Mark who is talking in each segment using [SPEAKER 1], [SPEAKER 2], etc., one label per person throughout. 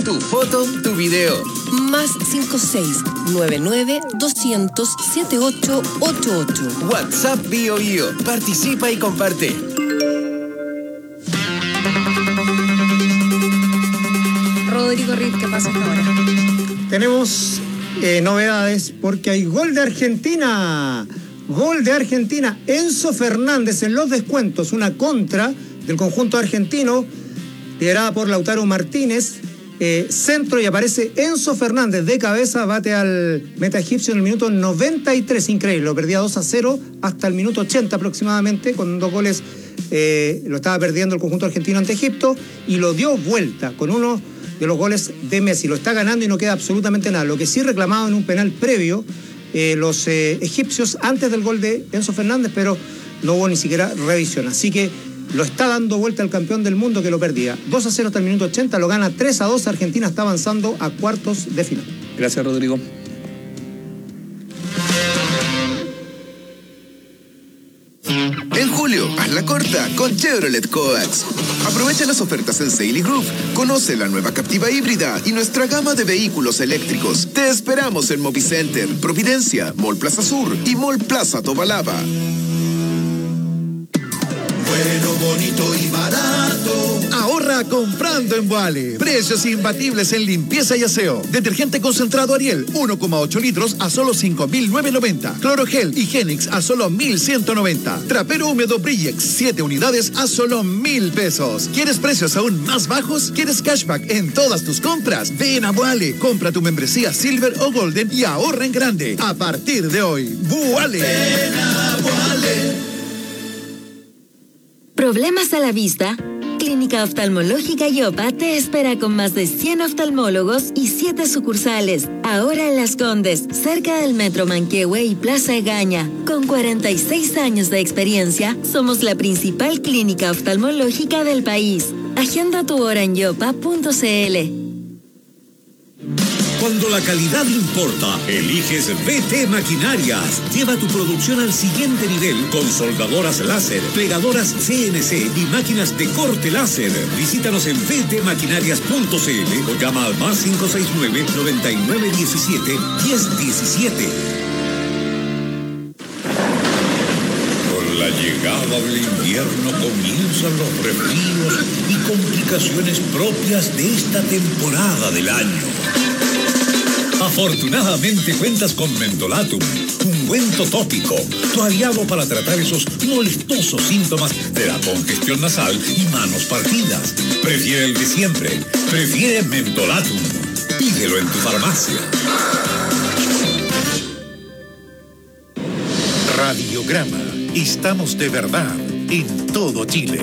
[SPEAKER 1] Tu foto, tu video.
[SPEAKER 2] Más 5699-200-7888.
[SPEAKER 1] WhatsApp Bio Bio. Participa y comparte.
[SPEAKER 3] Rodrigo Riz, ¿qué pasa hasta ahora?
[SPEAKER 4] Tenemos novedades porque hay gol de Argentina. Gol de Argentina. Enzo Fernández en los descuentos. Una contra del conjunto argentino, liderada por Lautaro Martínez. Centro y aparece Enzo Fernández de cabeza, bate al meta egipcio en el minuto 93, increíble, lo perdía 2-0 hasta el minuto 80 aproximadamente, con 2 goles lo estaba perdiendo el conjunto argentino ante Egipto y lo dio vuelta con uno de los goles de Messi, lo está ganando y no queda absolutamente nada, lo que sí reclamaban en un penal previo los egipcios antes del gol de Enzo Fernández, pero no hubo ni siquiera revisión, así que lo está dando vuelta el campeón del mundo que lo perdía. 2-0 hasta el minuto 80, lo gana 3-2. Argentina está avanzando a cuartos de final.
[SPEAKER 5] Gracias, Rodrigo.
[SPEAKER 1] En julio, hazla corta con Chevrolet Coax. Aprovecha las ofertas en Sealy Group. Conoce la nueva Captiva híbrida y nuestra gama de vehículos eléctricos. Te esperamos en Movicenter, Providencia, Mall Plaza Sur y Mall Plaza Tobalaba.
[SPEAKER 6] Bueno, bonito y barato. Ahorra comprando en Boale. Precios imbatibles en limpieza y aseo. Detergente concentrado Ariel, 1,8 litros a solo 5.990. Clorogel Higienix a solo 1.190. Trapero húmedo Brillex, 7 unidades a solo 1.000 pesos. ¿Quieres precios aún más bajos? ¿Quieres cashback en todas tus compras? Ven a Boale. Compra tu membresía Silver o Golden y ahorra en grande. A partir de hoy, Boale. Ven a Boale.
[SPEAKER 7] ¿Problemas a la vista? Clínica Oftalmológica Yopa te espera con más de 100 oftalmólogos y 7 sucursales. Ahora en Las Condes, cerca del Metro Manquehue y Plaza Egaña. Con 46 años de experiencia, somos la principal clínica oftalmológica del país. Agenda tu hora en yopa.cl.
[SPEAKER 8] Cuando la calidad importa, eliges VT Maquinarias. Lleva tu producción al siguiente nivel con soldadoras láser, plegadoras CNC y máquinas de corte láser. Visítanos en vtmaquinarias.cl o llama al más 569-9917-1017. Con la llegada del invierno comienzan los resfríos y complicaciones propias de esta temporada del año. Afortunadamente cuentas con Mentolatum, ungüento tópico, tu aliado para tratar esos molestosos síntomas de la congestión nasal y manos partidas. Prefiere el de siempre, prefiere Mentolatum. Pídelo en tu farmacia. Radiograma, estamos de verdad en todo Chile.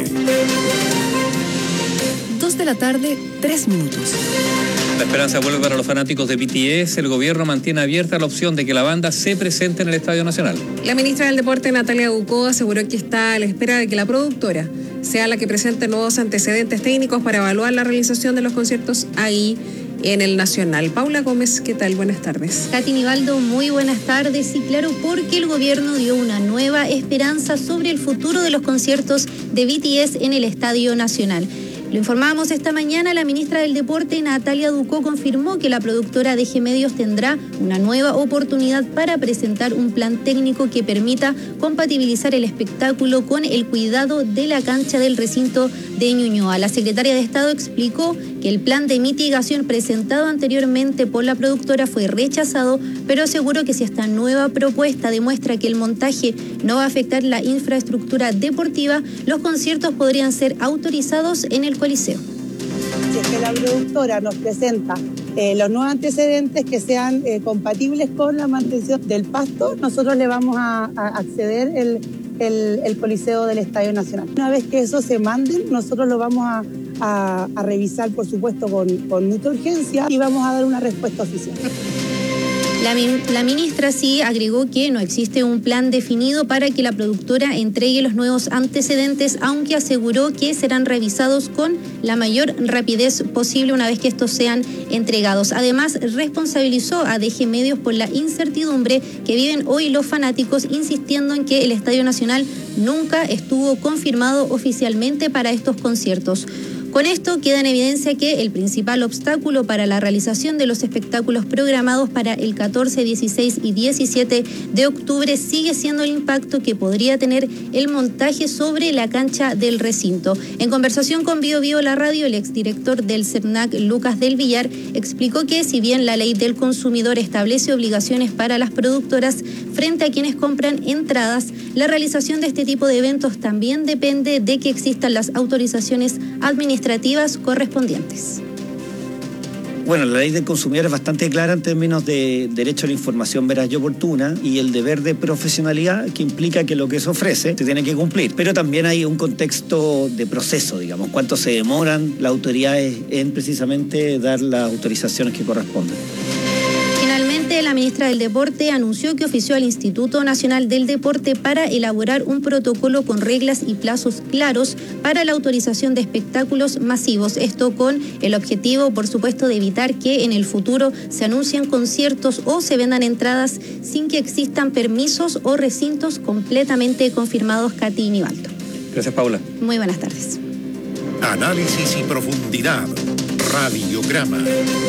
[SPEAKER 2] 2 de la tarde, 3 minutos.
[SPEAKER 5] La esperanza vuelve para los fanáticos de BTS. El gobierno mantiene abierta la opción de que la banda se presente en el Estadio Nacional.
[SPEAKER 3] La ministra del Deporte, Natalia Ducó, aseguró que está a la espera de que la productora sea la que presente nuevos antecedentes técnicos para evaluar la realización de los conciertos ahí en el Nacional. Paula Gómez, ¿qué tal? Buenas tardes.
[SPEAKER 9] Katy Nivaldo, muy buenas tardes. Y claro, porque el gobierno dio una nueva esperanza sobre el futuro de los conciertos de BTS en el Estadio Nacional. Lo informábamos esta mañana, la ministra del Deporte, Natalia Ducó, confirmó que la productora DG Medios tendrá una nueva oportunidad para presentar un plan técnico que permita compatibilizar el espectáculo con el cuidado de la cancha del recinto de Ñuñoa. La secretaria de Estado explicó que el plan de mitigación presentado anteriormente por la productora fue rechazado, pero aseguró que si esta nueva propuesta demuestra que el montaje no va a afectar la infraestructura deportiva, los conciertos podrían ser autorizados en el Coliseo.
[SPEAKER 10] Si es que la productora nos presenta los nuevos antecedentes que sean compatibles con la mantención del pasto, nosotros le vamos a acceder el Coliseo del Estadio Nacional. Una vez que eso se manden, nosotros lo vamos a revisar, por supuesto, con mucha urgencia y vamos a dar una respuesta oficial.
[SPEAKER 9] La ministra sí agregó que no existe un plan definido para que la productora entregue los nuevos antecedentes, aunque aseguró que serán revisados con la mayor rapidez posible una vez que estos sean entregados. Además, responsabilizó a DG Medios por la incertidumbre que viven hoy los fanáticos, insistiendo en que el Estadio Nacional nunca estuvo confirmado oficialmente para estos conciertos. Con esto queda en evidencia que el principal obstáculo para la realización de los espectáculos programados para el 14, 16 y 17 de octubre sigue siendo el impacto que podría tener el montaje sobre la cancha del recinto. En conversación con Bio Bio La Radio, el exdirector del CERNAC, Lucas del Villar, explicó que si bien la ley del consumidor establece obligaciones para las productoras frente a quienes compran entradas, la realización de este tipo de eventos también depende de que existan las autorizaciones administrativas correspondientes.
[SPEAKER 11] Bueno, la ley del consumidor es bastante clara en términos de derecho a la información veraz y oportuna y el deber de profesionalidad que implica que lo que se ofrece se tiene que cumplir. Pero también hay un contexto de proceso, digamos, cuánto se demoran las autoridades en precisamente dar las autorizaciones que corresponden.
[SPEAKER 9] Finalmente, la ministra del Deporte anunció que ofició al Instituto Nacional del Deporte para elaborar un protocolo con reglas y plazos claros para la autorización de espectáculos masivos. Esto con el objetivo, por supuesto, de evitar que en el futuro se anuncien conciertos o se vendan entradas sin que existan permisos o recintos completamente confirmados. Katy Nivaldo.
[SPEAKER 5] Gracias, Paula.
[SPEAKER 9] Muy buenas tardes.
[SPEAKER 8] Análisis y profundidad. Radiograma.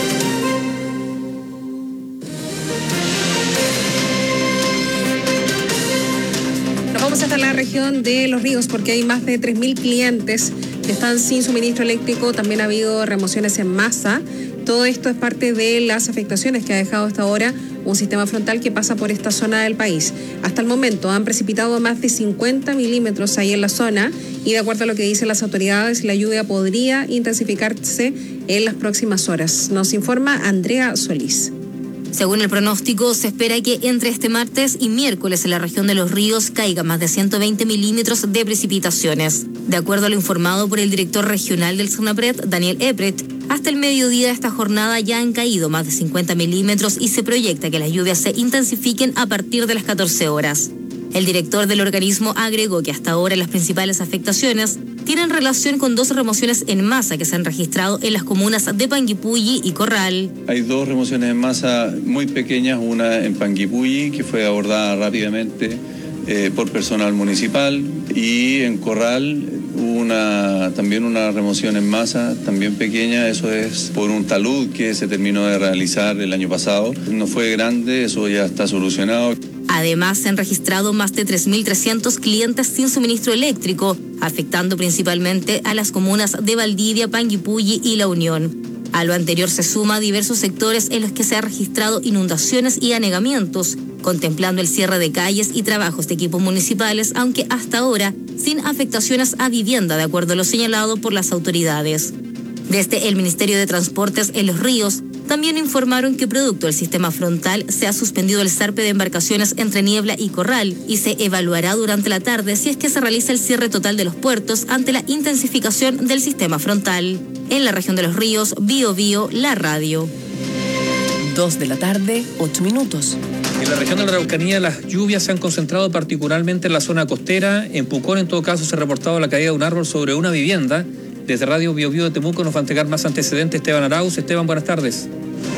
[SPEAKER 3] Vamos hasta la región de Los Ríos porque hay más de 3.000 clientes que están sin suministro eléctrico. También ha habido remociones en masa. Todo esto es parte de las afectaciones que ha dejado hasta ahora un sistema frontal que pasa por esta zona del país. Hasta el momento han precipitado más de 50 milímetros ahí en la zona y de acuerdo a lo que dicen las autoridades, la lluvia podría intensificarse en las próximas horas. Nos informa Andrea Solís.
[SPEAKER 12] Según el pronóstico, se espera que entre este martes y miércoles en la región de Los Ríos caiga más de 120 milímetros de precipitaciones. De acuerdo a lo informado por el director regional del SONAPRED, Daniel Epret, hasta el mediodía de esta jornada ya han caído más de 50 milímetros y se proyecta que las lluvias se intensifiquen a partir de las 14 horas. El director del organismo agregó que hasta ahora las principales afectaciones tienen relación con 2 remociones en masa que se han registrado en las comunas de Panguipulli y Corral.
[SPEAKER 13] Hay 2 remociones en masa muy pequeñas, una en Panguipulli que fue abordada rápidamente por personal municipal y en Corral también una remoción en masa, también pequeña, eso es por un talud que se terminó de realizar el año pasado. No fue grande, eso ya está solucionado.
[SPEAKER 12] Además, se han registrado más de 3.300 clientes sin suministro eléctrico, afectando principalmente a las comunas de Valdivia, Panguipulli y La Unión. A lo anterior se suma diversos sectores en los que se han registrado inundaciones y anegamientos, contemplando el cierre de calles y trabajos de equipos municipales, aunque hasta ahora sin afectaciones a vivienda, de acuerdo a lo señalado por las autoridades. Desde el Ministerio de Transportes en Los Ríos, también informaron que producto del sistema frontal se ha suspendido el zarpe de embarcaciones entre Niebla y Corral y se evaluará durante la tarde si es que se realiza el cierre total de los puertos ante la intensificación del sistema frontal. En la región de Los Ríos, Bio Bio, la radio.
[SPEAKER 2] 2 de la tarde, 8 minutos.
[SPEAKER 5] En la región de la Araucanía las lluvias se han concentrado particularmente en la zona costera. En Pucón, en todo caso, se ha reportado la caída de un árbol sobre una vivienda. Desde Radio Bio Bio de Temuco nos va a entregar más antecedentes Esteban Arauz. Esteban, buenas tardes.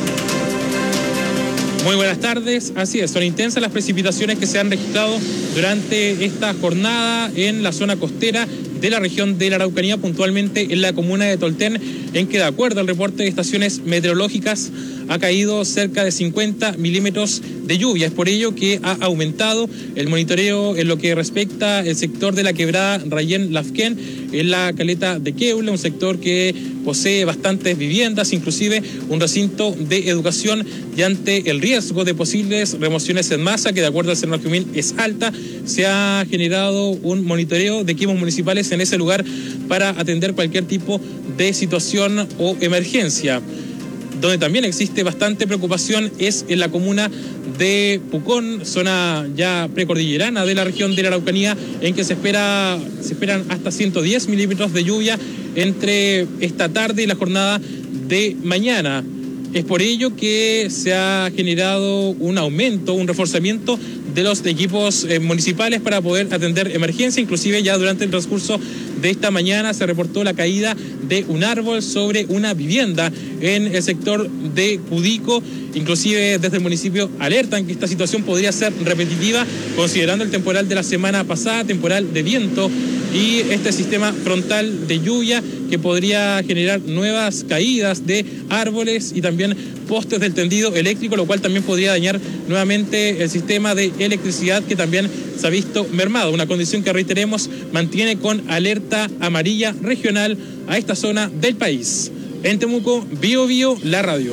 [SPEAKER 14] Muy buenas tardes, así es, son intensas las precipitaciones que se han registrado durante esta jornada en la zona costera de la región de la Araucanía, puntualmente en la comuna de Tolten, en que de acuerdo al reporte de estaciones meteorológicas ha caído cerca de 50 milímetros de lluvia. Es por ello que ha aumentado el monitoreo en lo que respecta al sector de la quebrada Rayén Lafquén, en la caleta de Queule, un sector que posee bastantes viviendas, inclusive un recinto de educación, y ante el riesgo de posibles remociones en masa, que de acuerdo al CERNAC es alta, se ha generado un monitoreo de equipos municipales en ese lugar para atender cualquier tipo de situación o emergencia. Donde también existe bastante preocupación es en la comuna de Pucón, zona ya precordillerana de la región de la Araucanía, en que se esperan hasta 110 milímetros de lluvia entre esta tarde y la jornada de mañana. Es por ello que se ha generado un aumento, un reforzamiento de los equipos municipales para poder atender emergencia. Inclusive ya durante el transcurso de esta mañana se reportó la caída de un árbol sobre una vivienda en el sector de Cudico. Inclusive desde el municipio alertan que esta situación podría ser repetitiva, considerando el temporal de la semana pasada, temporal de viento y este sistema frontal de lluvia que podría generar nuevas caídas de árboles y también postes del tendido eléctrico, lo cual también podría dañar nuevamente el sistema de electricidad que también se ha visto mermado, una condición que, reiteremos, mantiene con alerta amarilla regional a esta zona del país. En Temuco, Bio Bio, la radio.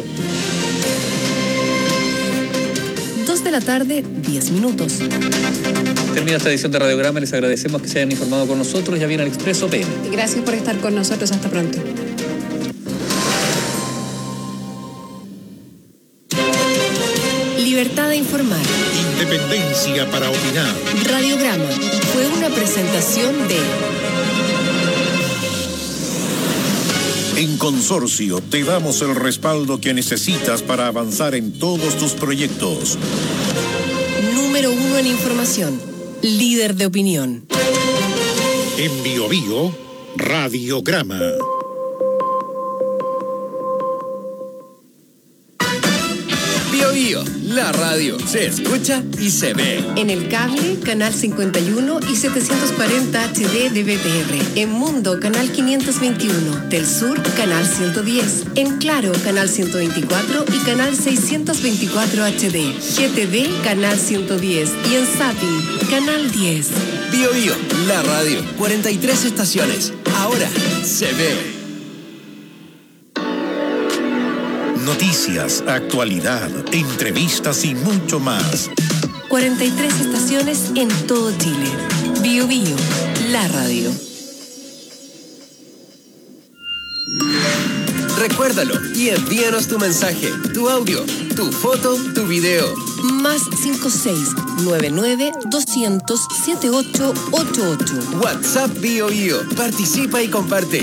[SPEAKER 2] 2 de la tarde, 10 minutos.
[SPEAKER 5] Termina esta edición de Radiograma, les agradecemos que se hayan informado con nosotros. Ya viene el Expreso PM.
[SPEAKER 3] Gracias por estar con nosotros, hasta pronto.
[SPEAKER 2] Libertad de informar.
[SPEAKER 6] Independencia para opinar.
[SPEAKER 2] Radiograma fue una presentación de...
[SPEAKER 8] En Consorcio te damos el respaldo que necesitas para avanzar en todos tus proyectos.
[SPEAKER 2] Número 1 en información. Líder de opinión.
[SPEAKER 6] En Bio Bio, Radiograma.
[SPEAKER 15] Bio Bio, la radio se escucha y se ve.
[SPEAKER 2] En el cable, canal 51 y 740 HD de BTR. En Mundo, canal 521. Del Sur, canal 110. En Claro, canal 124 y canal 624 HD. GTD, canal 110. Y en Zapping, canal 10.
[SPEAKER 15] Bio Bio, la radio, 43 estaciones. Ahora se ve.
[SPEAKER 8] Noticias, actualidad, entrevistas y mucho más.
[SPEAKER 2] 43 estaciones en todo Chile. Bio Bio, la radio.
[SPEAKER 15] Recuérdalo y envíanos tu mensaje, tu audio, tu foto, tu video.
[SPEAKER 2] Más 56-99-200-7888.
[SPEAKER 15] WhatsApp Bio Bio. Participa y comparte.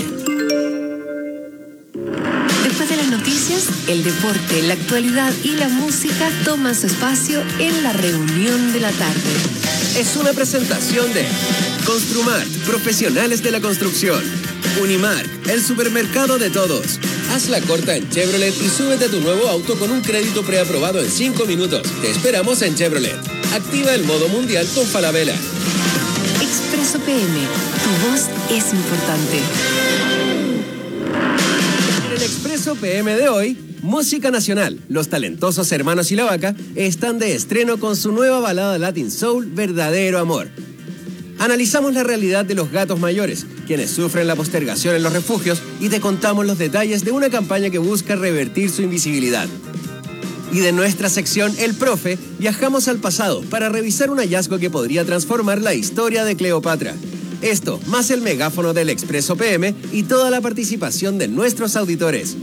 [SPEAKER 2] Después de las noticias, el deporte, la actualidad y la música toman su espacio en la reunión de la tarde.
[SPEAKER 15] Es una presentación de Construmart, profesionales de la construcción. Unimark, el supermercado de todos. Haz la corta en Chevrolet y súbete a tu nuevo auto con un crédito preaprobado en 5 minutos. Te esperamos en Chevrolet. Activa el modo mundial con Falabella.
[SPEAKER 2] Expreso PM, tu voz es importante.
[SPEAKER 15] En el Expreso PM de hoy, música nacional. Los talentosos Hermanos y la Vaca están de estreno con su nueva balada Latin Soul, Verdadero Amor. Analizamos la realidad de los gatos mayores, quienes sufren la postergación en los refugios, y te contamos los detalles de una campaña que busca revertir su invisibilidad. Y de nuestra sección El Profe, viajamos al pasado para revisar un hallazgo que podría transformar la historia de Cleopatra. Esto, más el megáfono del Expreso PM y toda la participación de nuestros auditores.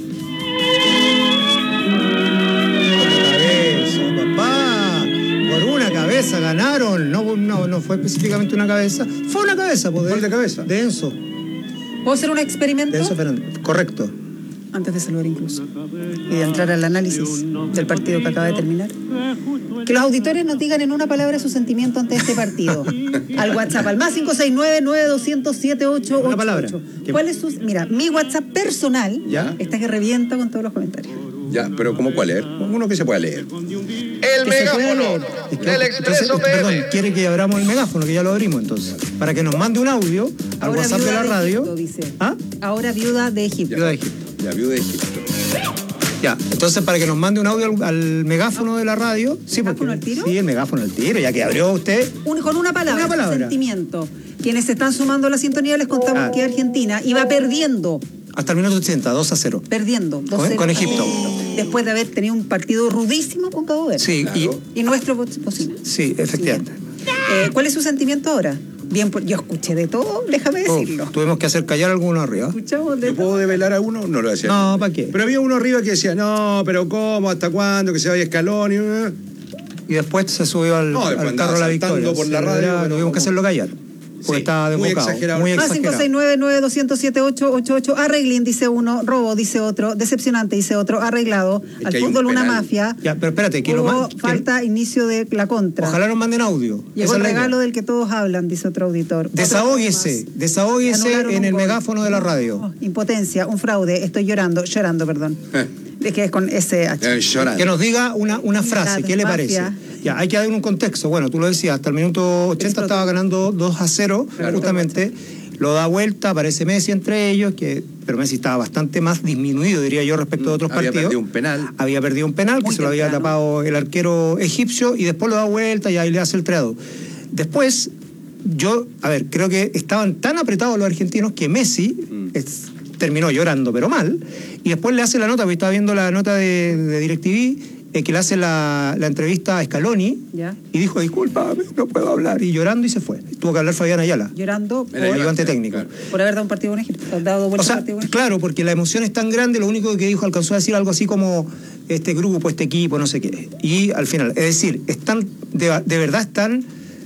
[SPEAKER 4] Cabeza, ganaron. No fue específicamente una cabeza. Fue una cabeza,
[SPEAKER 16] ¿Gol de cabeza?
[SPEAKER 4] De Enzo.
[SPEAKER 17] ¿Puedo hacer un experimento?
[SPEAKER 4] De Enzo Fernández. Correcto.
[SPEAKER 17] Antes de saludar incluso. Y de entrar al análisis del partido que acaba de terminar. Que los auditores nos digan en una palabra su sentimiento ante este partido. Al WhatsApp, al más 569-9200-7888.
[SPEAKER 4] Una palabra.
[SPEAKER 17] ¿Cuál es su...? Mira, mi WhatsApp personal
[SPEAKER 16] ¿Ya?
[SPEAKER 17] está que revienta con todos los comentarios.
[SPEAKER 16] Ya, pero ¿cómo cuál leer? Uno que se pueda leer.
[SPEAKER 4] El megáfono del Expreso PM. Perdón, quiere que abramos el megáfono, que ya lo abrimos entonces. Para que nos mande un audio al
[SPEAKER 17] Ahora
[SPEAKER 4] WhatsApp de la radio.
[SPEAKER 17] Egipto, dice.
[SPEAKER 4] ¿Ah?
[SPEAKER 17] Ahora viuda de Egipto.
[SPEAKER 4] Viuda de Egipto.
[SPEAKER 16] Ya, viuda de Egipto.
[SPEAKER 4] Ya, entonces para que nos mande un audio al megáfono de la radio. Sí,
[SPEAKER 17] ¿Megáfono al tiro?
[SPEAKER 4] Sí, el megáfono al tiro, ya que abrió usted.
[SPEAKER 17] Con una palabra. Sentimiento. Quienes se están sumando a la sintonía les contamos que Argentina iba perdiendo.
[SPEAKER 4] Hasta el minuto 80, 2-0.
[SPEAKER 17] Perdiendo, 2-0.
[SPEAKER 4] Con Egipto.
[SPEAKER 17] Después de haber tenido un partido rudísimo con Cabo Verde.
[SPEAKER 4] Sí,
[SPEAKER 17] claro. Y nuestro bocina.
[SPEAKER 4] Sí, efectivamente.
[SPEAKER 17] ¿Cuál es su sentimiento ahora? Bien, yo escuché de todo, déjame decirlo.
[SPEAKER 4] Tuvimos que hacer callar a alguno arriba.
[SPEAKER 17] Escuchamos de
[SPEAKER 16] ¿Yo puedo develar a uno? No lo voy a hacer.
[SPEAKER 4] No, ¿para qué?
[SPEAKER 16] Pero había uno arriba que decía, no, pero ¿cómo? ¿Hasta cuándo? Que se vaya Escalón
[SPEAKER 4] y después se subió al carro de la victoria.
[SPEAKER 16] Por la radio,
[SPEAKER 4] tuvimos que hacerlo callar. Porque estaba desbocado. Muy exagerado.
[SPEAKER 17] 569-9200-7888. Arreglín, dice uno. Robo, dice otro. Decepcionante, dice otro. Arreglado. Al fútbol una mafia.
[SPEAKER 4] Ya, pero espérate.
[SPEAKER 17] Falta inicio de la contra.
[SPEAKER 4] Ojalá nos manden audio.
[SPEAKER 17] Llegó el regalo del que todos hablan, dice otro auditor.
[SPEAKER 4] Desahóguese en el megáfono de la radio.
[SPEAKER 17] Impotencia, un fraude. Estoy llorando, perdón. Es que es con SH.
[SPEAKER 4] Que nos diga una frase, ¿qué le parece? Ya, hay que dar un contexto. Bueno, tú lo decías, hasta el minuto 80 estaba ganando 2-0, justamente. lo da vuelta, aparece Messi entre ellos, pero Messi estaba bastante más disminuido, diría yo, respecto a otros partidos. Había perdido un penal, que se lo había tapado el arquero egipcio, y después lo da vuelta y ahí le hace el 3-2. Después, creo que estaban tan apretados los argentinos que Messi terminó llorando, pero mal, y después le hace la nota, porque estaba viendo la nota de DirecTV, que le hace la entrevista a Scaloni, y dijo, disculpa, no puedo hablar, y llorando, y se fue. Tuvo que hablar Fabián Ayala.
[SPEAKER 17] Llorando
[SPEAKER 4] el ayudante técnico.
[SPEAKER 17] Claro. Por haber dado un partido con Egipto.
[SPEAKER 4] Claro, porque la emoción es tan grande, lo único que dijo, alcanzó a decir algo así como este grupo, este equipo, no sé qué. Y al final, es decir, de verdad están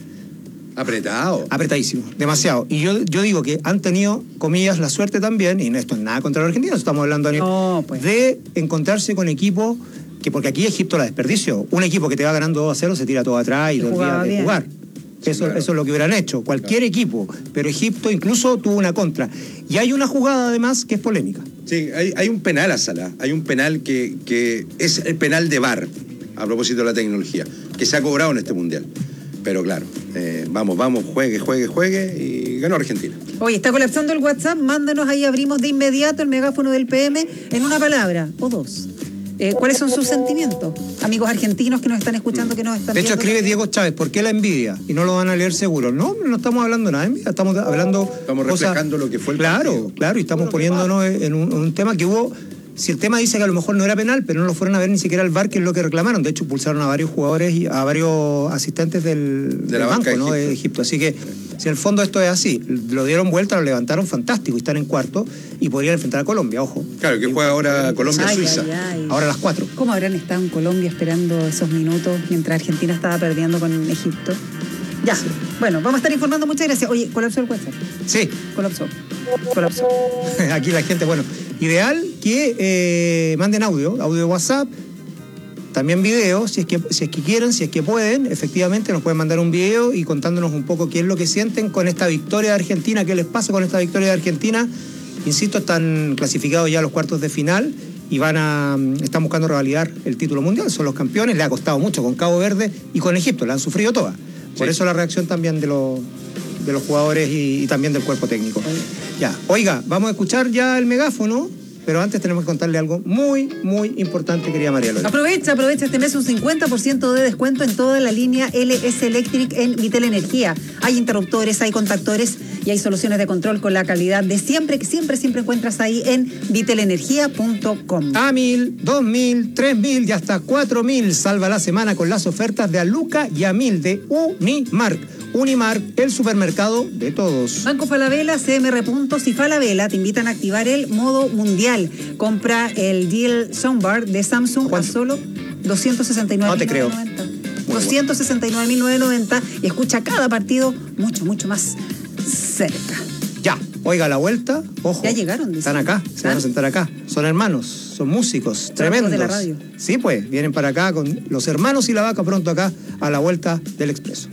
[SPEAKER 4] apretadísimos, demasiado. Y yo digo que han tenido, comillas, la suerte también, y esto es nada contra los argentinos, estamos hablando de encontrarse con equipos porque aquí Egipto la desperdició. Un equipo que te va ganando 2-0 se tira todo atrás y te olvida de jugar. Eso es lo que hubieran hecho cualquier equipo, pero Egipto incluso tuvo una contra. Y hay una jugada además que es polémica.
[SPEAKER 16] Sí, hay un penal a Salah, hay un penal que es el penal de VAR, a propósito de la tecnología, que se ha cobrado en este Mundial. Pero claro, vamos, juegue, y ganó Argentina.
[SPEAKER 17] Oye, está colapsando el WhatsApp, mándanos ahí, abrimos de inmediato el megáfono del PM en una palabra o dos. ¿Cuáles son sus sentimientos? Amigos argentinos que nos están escuchando, que nos están
[SPEAKER 4] viendo. De hecho, escribe
[SPEAKER 17] también.
[SPEAKER 4] Diego Chávez, ¿por qué la envidia? Y no lo van a leer seguro. No estamos hablando nada de envidia, estamos
[SPEAKER 16] reflejando lo que fue el partido.
[SPEAKER 4] Claro, y estamos poniéndonos en un tema que hubo. Si el tema dice que a lo mejor no era penal, pero no lo fueron a ver ni siquiera al VAR, que es lo que reclamaron. De hecho, pulsaron a varios jugadores y a varios asistentes del banco, ¿no? De Egipto. Así que, si en el fondo esto es así, lo dieron vuelta, lo levantaron fantástico y están en cuarto y podrían enfrentar a Colombia, ojo.
[SPEAKER 16] Claro, que juega ahora Colombia-Suiza.
[SPEAKER 4] Ahora a las 4.
[SPEAKER 17] ¿Cómo habrán estado en Colombia esperando esos minutos mientras Argentina estaba perdiendo con Egipto? Ya, sí. Bueno, vamos a estar informando, muchas gracias. Oye, ¿colapsó el WhatsApp?
[SPEAKER 4] Sí.
[SPEAKER 17] Colapsó.
[SPEAKER 4] Aquí la gente, ideal que manden audio de WhatsApp, también video, si es que quieren, si es que pueden, efectivamente nos pueden mandar un video y contándonos un poco qué es lo que sienten con esta victoria de Argentina, qué les pasa con esta victoria de Argentina. Insisto, están clasificados ya a los cuartos de final y están buscando revalidar el título mundial, son los campeones, le ha costado mucho con Cabo Verde y con Egipto, la han sufrido todas. Por eso la reacción también de los jugadores y también del cuerpo técnico. Ya, oiga, vamos a escuchar ya el megáfono, pero antes tenemos que contarle algo muy, muy importante, querida María Lola.
[SPEAKER 17] Aprovecha este mes un 50% de descuento en toda la línea LS Electric en Vitel Energía. Hay interruptores, hay contactores y hay soluciones de control con la calidad de siempre, que siempre encuentras ahí en vitelenergia.com.
[SPEAKER 4] A 1.000, 2.000, 3.000 y hasta 4.000. Salva la semana con las ofertas de Aluca y a 1.000 de Unimark. Unimark, el supermercado de todos.
[SPEAKER 17] Banco Falabella, CMR Puntos y Falabella te invitan a activar el modo mundial. Compra el Deal Soundbar de Samsung a solo $269.990.
[SPEAKER 4] No te creo.
[SPEAKER 17] $269.990 y escucha cada partido mucho más cerca.
[SPEAKER 4] Ya, oiga la vuelta, ojo.
[SPEAKER 17] Ya llegaron, dice.
[SPEAKER 4] Están acá, se van a sentar acá. Son hermanos, son músicos, tremendos.
[SPEAKER 17] De la radio.
[SPEAKER 4] Sí, pues, vienen para acá con los hermanos y la vaca pronto acá a la vuelta del Expreso.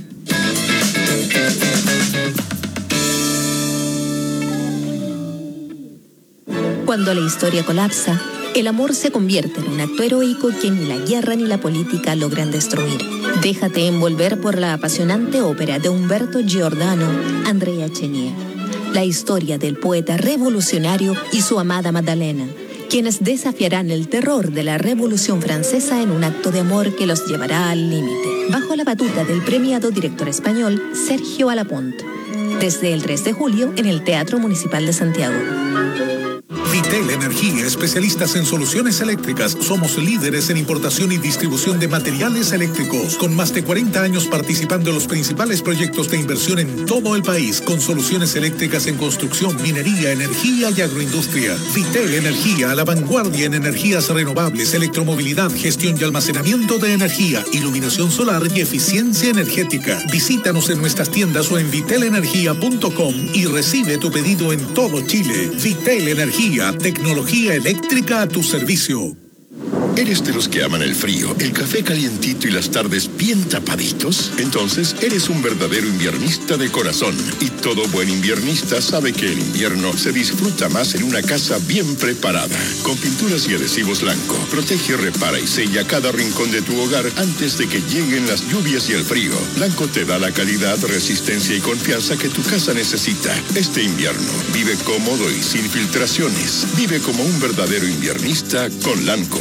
[SPEAKER 12] Cuando la historia colapsa, el amor se convierte en un acto heroico que ni la guerra ni la política logran destruir. Déjate envolver por la apasionante ópera de Umberto Giordano, Andrea Chenier. La historia del poeta revolucionario y su amada Magdalena, quienes desafiarán el terror de la Revolución Francesa en un acto de amor que los llevará al límite, bajo la batuta del premiado director español Sergio Alapont, desde el 3 de julio en el Teatro Municipal de Santiago.
[SPEAKER 8] Vitel Energía, especialistas en soluciones eléctricas. Somos líderes en importación y distribución de materiales eléctricos, con más de 40 años participando en los principales proyectos de inversión en todo el país, con soluciones eléctricas en construcción, minería, energía y agroindustria. Vitel Energía, a la vanguardia en energías renovables, electromovilidad, gestión y almacenamiento de energía, iluminación solar y eficiencia energética. Visítanos en nuestras tiendas o en vitelenergia.com y recibe tu pedido en todo Chile. Vitel Energía, tecnología eléctrica a tu servicio.
[SPEAKER 18] ¿Eres de los que aman el frío, el café calientito y las tardes bien tapaditos? Entonces, eres un verdadero inviernista de corazón. Y todo buen inviernista sabe que el invierno se disfruta más en una casa bien preparada. Con pinturas y adhesivos Lanco, protege, repara y sella cada rincón de tu hogar antes de que lleguen las lluvias y el frío. Lanco te da la calidad, resistencia y confianza que tu casa necesita. Este invierno, vive cómodo y sin filtraciones. Vive como un verdadero inviernista con Lanco.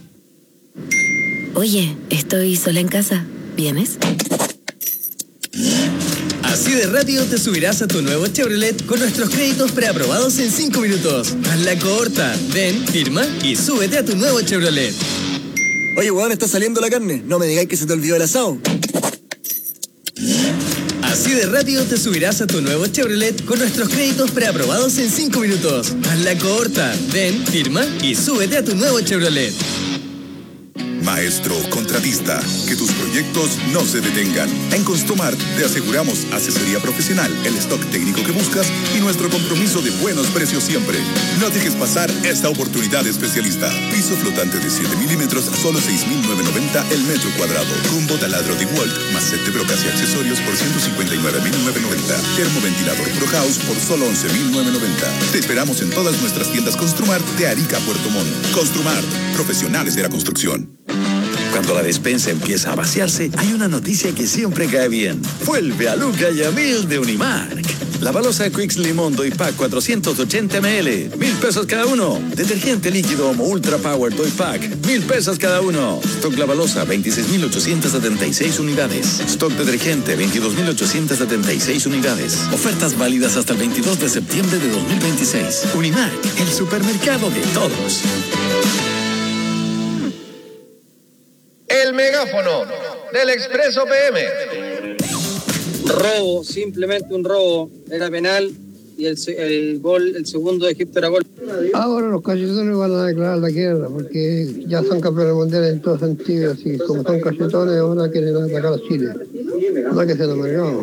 [SPEAKER 19] Oye, estoy sola en casa. ¿Vienes?
[SPEAKER 20] Así de rápido te subirás a tu nuevo Chevrolet con nuestros créditos preaprobados en 5 minutos. Hazla corta. Ven, firma y súbete a tu nuevo Chevrolet.
[SPEAKER 21] Oye, weón, está saliendo la carne. No me digáis que se te olvidó el asado.
[SPEAKER 20] Así de rápido te subirás a tu nuevo Chevrolet con nuestros créditos preaprobados en 5 minutos. Hazla corta. Ven, firma y súbete a tu nuevo Chevrolet.
[SPEAKER 22] Maestro contratista, que tus proyectos no se detengan. En Construmart te aseguramos asesoría profesional, el stock técnico que buscas y nuestro compromiso de buenos precios siempre. No dejes pasar esta oportunidad especialista. Piso flotante de 7 milímetros a solo 6.990 el metro cuadrado. Combo taladro de Walt más set de brocas y accesorios por 159.990. Termoventilador Pro House por solo 11.990. Te esperamos en todas nuestras tiendas Construmart de Arica a Puerto Montt. Construmart, profesionales de la construcción.
[SPEAKER 23] Cuando la despensa empieza a vaciarse, hay una noticia que siempre cae bien. Vuelve a Luca y a Mil de Unimark. La balosa Quicks Limón Doy Pack 480 ml, 1,000 pesos cada uno. Detergente líquido Homo Ultra Power Doy Pack, 1,000 pesos cada uno. Stock La Balosa, 26.876 unidades. Stock detergente, 22.876 unidades. Ofertas válidas hasta el 22 de septiembre de 2026. Unimark, el supermercado de todos.
[SPEAKER 24] El megáfono del Expreso PM.
[SPEAKER 25] Robo, simplemente un robo. Era penal y el gol, el segundo de Egipto era gol.
[SPEAKER 26] Ahora los cachetones van a declarar la guerra porque ya son campeones mundiales en todo sentido. Así como son cachetones, ahora quieren atacar a Chile. No que se lo mercado.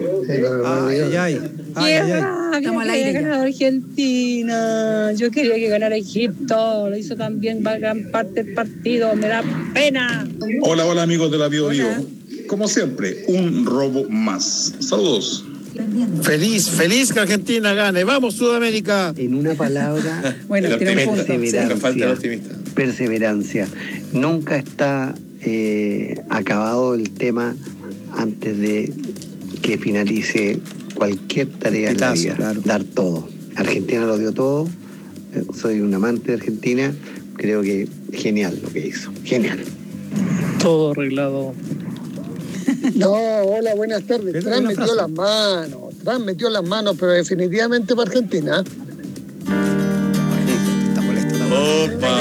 [SPEAKER 27] Estamos al aire. Ganado Argentina. Yo quería que ganara Egipto. Lo hizo también gran parte del partido. Me da pena.
[SPEAKER 28] Hola amigos de la Bio Bio. Como siempre, un robo más. Saludos.
[SPEAKER 4] Feliz que Argentina gane. ¡Vamos, Sudamérica!
[SPEAKER 29] En una palabra,
[SPEAKER 27] bueno,
[SPEAKER 29] perseverancia. Nunca está acabado el tema antes de que finalice cualquier tarea en la vida. Claro. Dar todo. Argentina lo dio todo. Soy un amante de Argentina. Creo que genial lo que hizo. Genial.
[SPEAKER 27] Todo arreglado.
[SPEAKER 26] No, hola, buenas tardes. Trump metió las manos, pero definitivamente para Argentina.
[SPEAKER 4] Está molesto.
[SPEAKER 23] ¡Opa!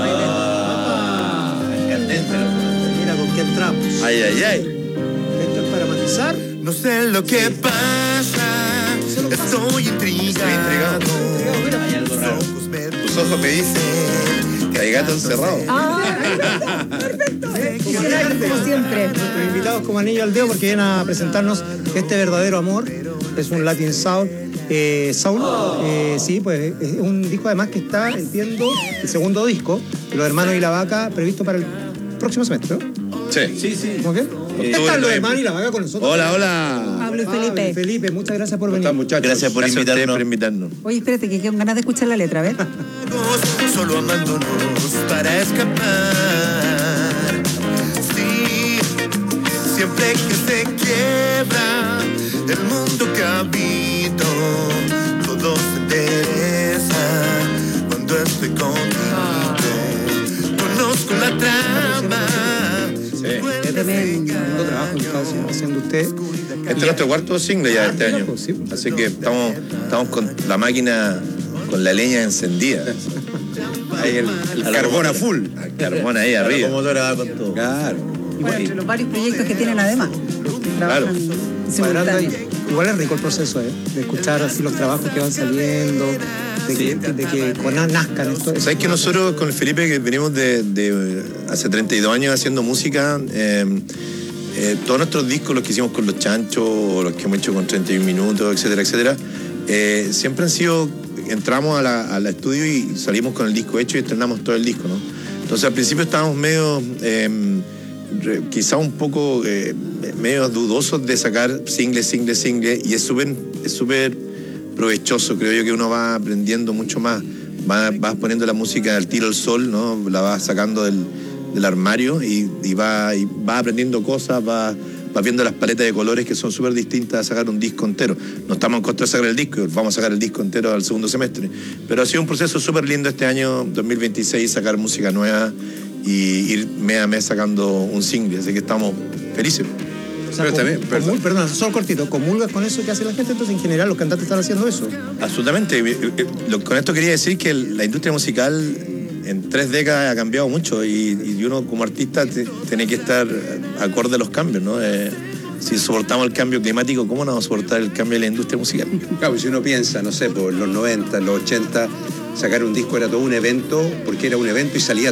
[SPEAKER 4] Mira con qué entramos.
[SPEAKER 23] ¡Ay!
[SPEAKER 4] Esto es para matizar.
[SPEAKER 30] No sé lo que pasa, estoy intrigado.
[SPEAKER 23] Hay algo raro. Tus ojos me dicen que hay gato encerrado.
[SPEAKER 27] Perfecto.
[SPEAKER 4] Como siempre. Nuestros invitados como anillo al dedo porque vienen a presentarnos este verdadero amor. Es un Latin Soul. Sí, pues es un disco además que está, entiendo, el segundo disco de los hermanos y la vaca previsto para el próximo semestre, ¿no?
[SPEAKER 23] Sí.
[SPEAKER 4] ¿Cómo qué? Están los hermanos y la vaca con nosotros.
[SPEAKER 23] Hola.
[SPEAKER 27] Pablo y Felipe.
[SPEAKER 4] Felipe, muchas gracias por venir.
[SPEAKER 23] Gracias por invitarnos.
[SPEAKER 17] Oye, espérate, que tengo ganas de escuchar la letra, a ver.
[SPEAKER 30] Solo amándonos para escapar. Sí, siempre que se quiebra el mundo que habito, todo se interesa cuando estoy contigo. Conozco la trama.
[SPEAKER 4] Es tremendo trabajo que está haciendo usted.
[SPEAKER 23] Este es nuestro cuarto single ya este año.
[SPEAKER 4] Pues, sí.
[SPEAKER 23] Así que estamos con la máquina, con la leña encendida. Ahí el carbón a full. El carbón ahí arriba. Como va con todo. Claro.
[SPEAKER 17] Bueno, entre los varios proyectos que tienen además. Trabajan simultáneos.
[SPEAKER 4] Igual es rico el proceso, de escuchar así los trabajos que van saliendo, de que nazcan esto.
[SPEAKER 23] ¿Sabes que nosotros con el Felipe, que venimos de hace 32 años haciendo música, todos nuestros discos, los que hicimos con Los Chanchos, o los que hemos hecho con 31 minutos, etcétera, siempre han sido, entramos al estudio y salimos con el disco hecho y estrenamos todo el disco, ¿no?
[SPEAKER 1] Entonces al principio estábamos medio, quizá un poco medio dudosos de sacar single, y es súper provechoso, creo yo, que uno va aprendiendo mucho más, vas poniendo la música al tiro al sol, ¿no? La vas sacando del armario y vas aprendiendo cosas, vas viendo las paletas de colores que son súper distintas a sacar un disco entero. No estamos en contra de sacar el disco, vamos a sacar el disco entero al segundo semestre. Pero ha sido un proceso súper lindo este año 2026, sacar música nueva y ir mes a mes sacando un single, así que estamos felices.
[SPEAKER 4] O sea, perdón, solo cortito, ¿comulgas con eso que hace la gente? Entonces, en general, los cantantes están haciendo eso.
[SPEAKER 1] Absolutamente. Con esto quería decir que la industria musical en 3 décadas ha cambiado mucho y uno como artista tiene que estar acorde a los cambios, ¿no? Si soportamos el cambio climático, ¿cómo no vamos a soportar el cambio de la industria musical?
[SPEAKER 16] Claro, si uno piensa, no sé, por los 90, los 80, sacar un disco era todo un evento, porque era un evento y salía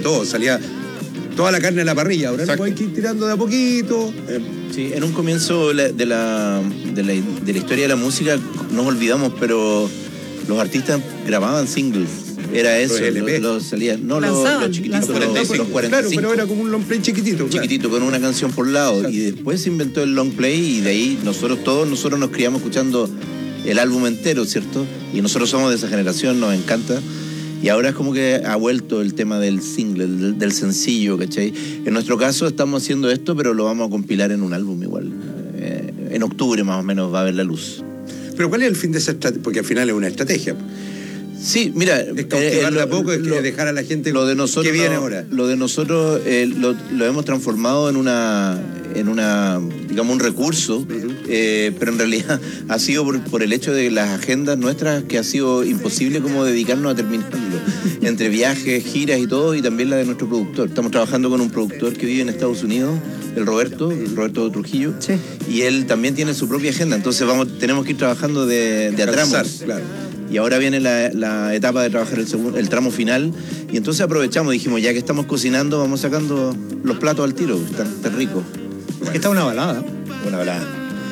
[SPEAKER 16] toda la carne en la parrilla. Ahora no hay que ir tirando de a poquito.
[SPEAKER 3] Sí, en un comienzo de la historia de la música nos olvidamos, pero los artistas grababan singles. Era eso, los chiquititos, los 45.
[SPEAKER 16] Claro, pero era como un long play chiquitito.
[SPEAKER 3] Chiquitito, con una canción por lado. Exacto. Y después se inventó el long play y de ahí todos nosotros nos criamos escuchando el álbum entero, ¿cierto? Y nosotros somos de esa generación, nos encanta. Y ahora es como que ha vuelto el tema del single, del sencillo, ¿cachai? En nuestro caso estamos haciendo esto, pero lo vamos a compilar en un álbum igual. En octubre más o menos va a ver la luz.
[SPEAKER 16] Pero ¿cuál es el fin de esa estrategia? Porque al final es una estrategia.
[SPEAKER 3] Sí, mira,
[SPEAKER 16] es cautivarla a poco, es dejar a la gente
[SPEAKER 3] lo de nosotros,
[SPEAKER 16] que viene ahora.
[SPEAKER 3] Lo de nosotros lo hemos transformado en una digamos, un recurso, pero en realidad ha sido por el hecho de las agendas nuestras que ha sido imposible como dedicarnos a terminarlo. Entre viajes, giras y todo, y también la de nuestro productor. Estamos trabajando con un productor que vive en Estados Unidos, el Roberto Trujillo, sí. Y él también tiene su propia agenda, entonces tenemos que ir trabajando de a tramos. Claro. Y ahora viene la etapa de trabajar el tramo final. Y entonces aprovechamos, dijimos, ya que estamos cocinando, vamos sacando los platos al tiro, tan rico.
[SPEAKER 4] Esta es una balada.
[SPEAKER 1] Una balada.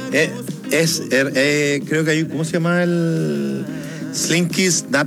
[SPEAKER 1] Creo que hay, ¿cómo se llama? El Slinky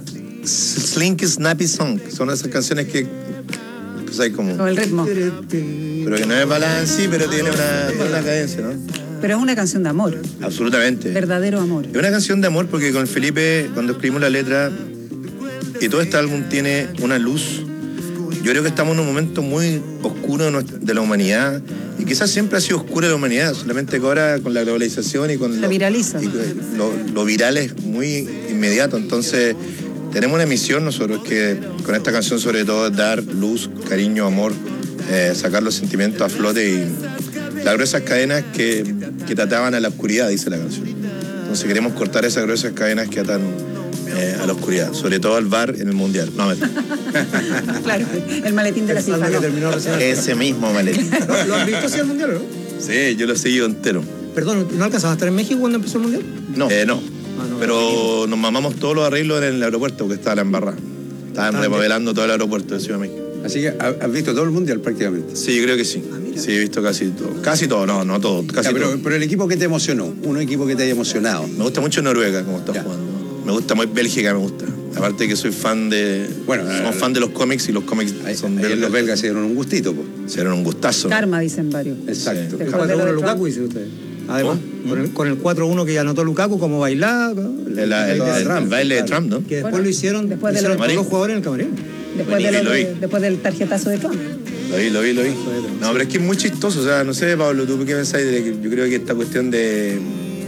[SPEAKER 1] Snappy Song. Son esas canciones que hay como...
[SPEAKER 17] Con el ritmo.
[SPEAKER 1] Pero que no es balada en sí, pero tiene una cadencia, ¿no?
[SPEAKER 17] Pero es una canción de amor.
[SPEAKER 1] Absolutamente.
[SPEAKER 17] Verdadero amor.
[SPEAKER 1] Es una canción de amor porque con Felipe, cuando escribimos la letra, y todo este álbum tiene una luz. Yo creo que estamos en un momento muy oscuro de la humanidad, y quizás siempre ha sido oscura la humanidad, solamente que ahora con la globalización y con
[SPEAKER 17] la viraliza.
[SPEAKER 1] Lo viral es muy inmediato. Entonces tenemos una misión nosotros, que con esta canción sobre todo es dar luz, cariño, amor, sacar los sentimientos a flote y las gruesas cadenas que te ataban a la oscuridad, dice la canción. Entonces queremos cortar esas gruesas cadenas que atan a la oscuridad, sobre todo al bar en el Mundial. No,
[SPEAKER 17] claro, el maletín de la FIFA.
[SPEAKER 1] Ese mismo maletín.
[SPEAKER 4] ¿Lo has visto así el Mundial, no?
[SPEAKER 1] Sí, yo lo he seguido entero.
[SPEAKER 4] Perdón, ¿no alcanzabas a estar en México cuando empezó el Mundial?
[SPEAKER 1] No. No. Pero nos mamamos todos los arreglos en el aeropuerto, porque estaba la embarrada. Estaban remodelando todo el aeropuerto de Ciudad de México.
[SPEAKER 16] Así que has visto todo el Mundial prácticamente.
[SPEAKER 1] Sí, yo creo que sí. Sí, he visto casi todo. Casi todo, no todo. Casi todo.
[SPEAKER 16] Pero el equipo que te emocionó, un equipo que te haya emocionado.
[SPEAKER 1] Me gusta mucho Noruega, como está jugando. Me gusta muy Bélgica, me gusta. Aparte que soy fan de... somos fan de los cómics, y los cómics son belgas.
[SPEAKER 16] Los belgas se dieron un gustito, pues.
[SPEAKER 1] Se dieron un gustazo.
[SPEAKER 17] Karma, dicen varios.
[SPEAKER 16] Exacto.
[SPEAKER 4] El 4-1 Lukaku, dice usted. Además, con el 4-1 que ya anotó Lukaku, como bailaba.
[SPEAKER 1] El baile de Trump, ¿no?
[SPEAKER 4] Que después lo hicieron todos los jugadores en el camarín.
[SPEAKER 17] Después del tarjetazo de Trump.
[SPEAKER 1] Lo vi. No, pero es que es muy chistoso. O sea, no sé, Pablo, ¿tú qué pensás? Yo creo que esta cuestión de...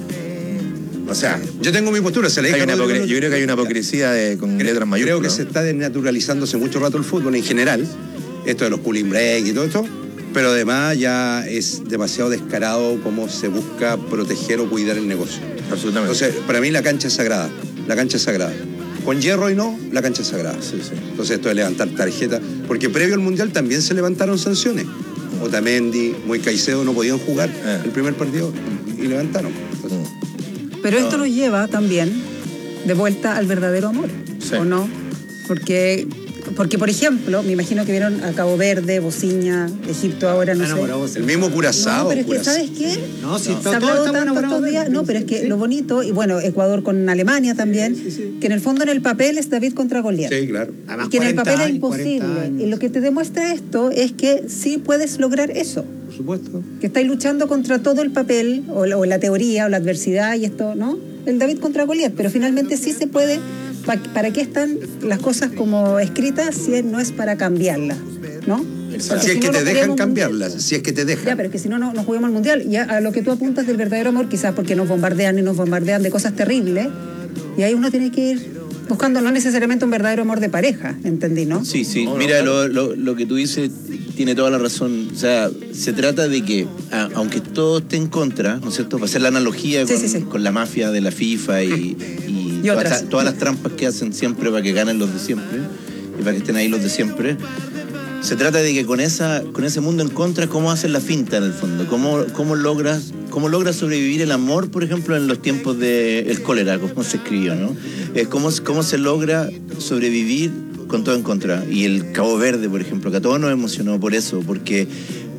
[SPEAKER 1] O sea,
[SPEAKER 16] yo tengo mi postura.
[SPEAKER 1] Yo creo que hay una hipocresía con letras mayúsculas.
[SPEAKER 16] Creo que se está desnaturalizando hace mucho rato el fútbol en general. Esto de los cooling break y todo esto. Pero además ya es demasiado descarado cómo se busca proteger o cuidar el negocio.
[SPEAKER 1] Absolutamente.
[SPEAKER 16] Entonces, para mí la cancha es sagrada. La cancha es sagrada. Con hierro y no, la cancha es sagrada.
[SPEAKER 1] Sí.
[SPEAKER 16] Entonces esto de levantar tarjeta, porque previo al Mundial también se levantaron sanciones. Otamendi, Moy Caicedo no podían jugar el primer partido y levantaron. Entonces,
[SPEAKER 17] pero esto nos lleva también de vuelta al verdadero amor, ¿o no? Porque Porque, por ejemplo, me imagino que vieron a Cabo Verde, Bociña, Egipto ahora, no sé.
[SPEAKER 16] El mismo Curazao.
[SPEAKER 17] No, pero es que, ¿sabes qué?
[SPEAKER 4] No, si
[SPEAKER 17] Se ha hablado tanto estos días. No, pero es que lo bonito, y bueno, Ecuador con Alemania también, que en el fondo en el papel es David contra Goliat.
[SPEAKER 16] Sí, claro.
[SPEAKER 17] Y que en el papel es imposible. Y lo que te demuestra esto es que sí puedes lograr eso.
[SPEAKER 4] Por supuesto.
[SPEAKER 17] Que estáis luchando contra todo el papel, o la teoría, o la adversidad y esto, ¿no? El David contra Goliat, pero finalmente sí se puede. ¿Para qué están las cosas como escritas si no es para cambiarlas, ¿no?
[SPEAKER 16] Exacto. Si es que te dejan cambiarlas, si es que te dejan.
[SPEAKER 17] Ya, pero es que si no, no juguemos al Mundial. Y a lo que tú apuntas del verdadero amor, quizás porque nos bombardean y nos bombardean de cosas terribles, y ahí uno tiene que ir buscando no necesariamente un verdadero amor de pareja, ¿entendí, no?
[SPEAKER 3] Sí, mira, lo que tú dices tiene toda la razón. O sea, se trata de que, aunque todo esté en contra, ¿no es cierto? Para hacer la analogía con la mafia de la FIFA y todas las trampas que hacen siempre para que ganen los de siempre y para que estén ahí los de siempre. Se trata de que con ese mundo en contra, ¿cómo hacen la finta en el fondo? ¿Cómo logras sobrevivir el amor, por ejemplo, en los tiempos del cólera, como se escribió, ¿no? ¿Cómo se logra sobrevivir con todo en contra? Y el Cabo Verde, por ejemplo, que a todos nos emocionó por eso, porque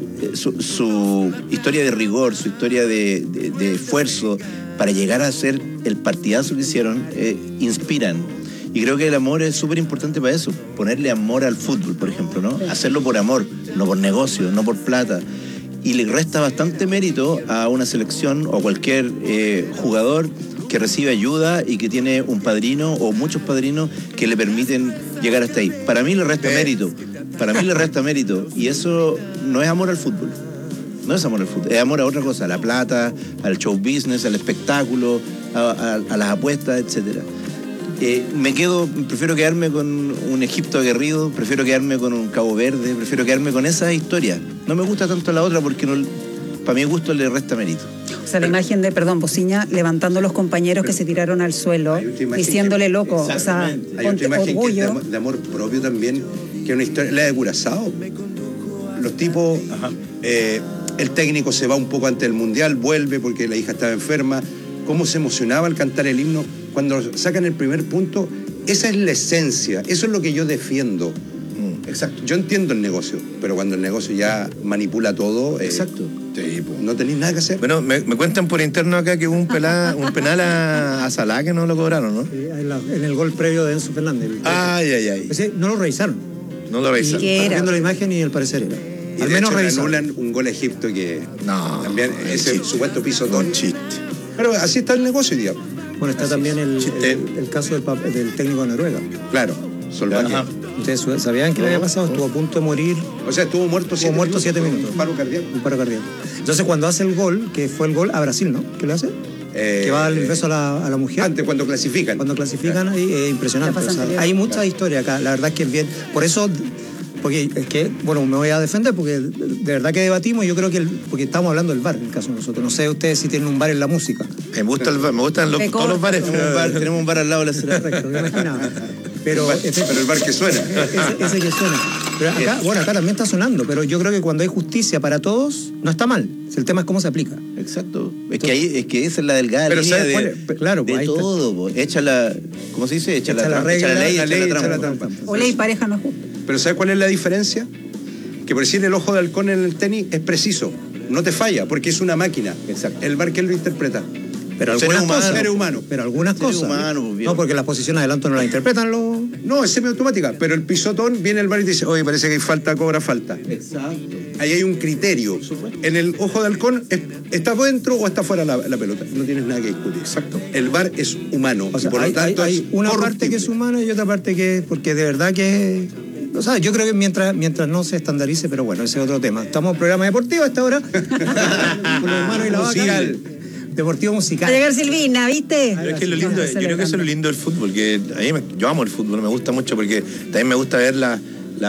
[SPEAKER 3] su historia de rigor, su historia de esfuerzo para llegar a ser el partidazo que hicieron, inspiran. Y creo que el amor es súper importante para eso, ponerle amor al fútbol, por ejemplo, ¿no? Hacerlo por amor, no por negocio, no por plata. Y le resta bastante mérito a una selección o a cualquier jugador que recibe ayuda y que tiene un padrino o muchos padrinos que le permiten llegar hasta ahí. Para mí le resta mérito. Y eso no es amor al fútbol. No es amor al fútbol, es amor a otra cosa, a la plata, al show business, al espectáculo, a las apuestas, etcétera. Prefiero quedarme con un Egipto aguerrido, prefiero quedarme con un Cabo Verde, prefiero quedarme con esa historia. No me gusta tanto la otra porque para mi gusto le resta mérito.
[SPEAKER 17] O sea, la imagen de, Bociña levantando a los compañeros que se tiraron al suelo, diciéndole loco, o sea,
[SPEAKER 16] hay otra imagen orgullo. Que es de amor propio también, que es una historia, la de Curazao. Los tipos, el técnico se va un poco antes del Mundial, vuelve porque la hija estaba enferma. Cómo se emocionaba al cantar el himno. Cuando sacan el primer punto, esa es la esencia, eso es lo que yo defiendo. Exacto. Yo entiendo el negocio, pero cuando el negocio ya manipula todo,
[SPEAKER 3] exacto.
[SPEAKER 16] No tenéis nada que hacer.
[SPEAKER 1] Bueno, me cuentan por interno acá que hubo un penal a Salah que no lo cobraron, ¿no?
[SPEAKER 4] Sí, en el gol previo de Enzo Fernández. Ese no lo revisaron.
[SPEAKER 17] ¿Qué era?
[SPEAKER 4] Viendo la imagen y el parecer era.
[SPEAKER 16] Y al menos anulan un gol a Egipto que también ese supuesto pisotón. Chiste. Pero así está el negocio hoy día.
[SPEAKER 4] Bueno, está también el caso del técnico de Noruega.
[SPEAKER 16] Claro, Solbakken.
[SPEAKER 4] ¿Ustedes sabían qué le había pasado? Estuvo a punto de morir.
[SPEAKER 16] O sea, estuvo muerto 7 minutos. Un paro cardíaco.
[SPEAKER 4] Entonces, cuando hace el gol, que fue el gol a Brasil, ¿no? ¿Qué le hace? Que va a darle el beso a la mujer.
[SPEAKER 16] Antes, cuando clasifican.
[SPEAKER 4] Ahí es impresionante. O sea, hay mucha historia acá. La verdad es que es bien. Por eso... Porque es que, bueno, me voy a defender porque de verdad que debatimos. Yo creo que porque estamos hablando del bar en el caso de nosotros. No sé ustedes si tienen un bar en la música.
[SPEAKER 1] Me gustan todos los bares.
[SPEAKER 3] Tenemos un bar al lado de la ciudad.
[SPEAKER 4] Correcto, me imaginaba. Pero
[SPEAKER 16] el bar que suena.
[SPEAKER 4] Ese que suena. Pero acá también está sonando, pero yo creo que cuando hay justicia para todos, no está mal. El tema es cómo se aplica.
[SPEAKER 3] Exacto. Es que esa es la delgada línea de todo. Echa la, ¿cómo se dice? Echa la regla, echa la trampa.
[SPEAKER 17] O ley pareja no es justa.
[SPEAKER 16] Pero ¿sabes cuál es la diferencia? Que por decir el ojo de halcón en el tenis es preciso, no te falla, porque es una máquina.
[SPEAKER 3] Exacto.
[SPEAKER 16] El bar que lo interpreta.
[SPEAKER 4] Pero algunas cosas.
[SPEAKER 16] Ser humano.
[SPEAKER 4] Pero algunas cosas. No, porque las posiciones adelanto no las interpretan los.
[SPEAKER 16] No, es semiautomática. Pero el pisotón viene el bar y dice, oye, parece que hay falta, cobra falta.
[SPEAKER 3] Exacto.
[SPEAKER 16] Ahí hay un criterio. En el ojo de halcón, ¿estás dentro o está fuera la pelota? No tienes nada que discutir.
[SPEAKER 4] Exacto.
[SPEAKER 16] El bar es humano.
[SPEAKER 4] O sea, por lo tanto, hay una parte que es humana y otra parte que es. Porque de verdad que. O sea, yo creo que mientras no se estandarice, pero bueno, ese es otro tema. Estamos en programa deportivo a esta hora. Con los hermanos y la vaca. Deportivo musical.
[SPEAKER 17] Va a llegar Silvina, ¿viste?
[SPEAKER 1] Pero es que lo lindo, yo creo que eso es lo lindo del fútbol, que yo amo el fútbol, me gusta mucho porque también me gusta ver la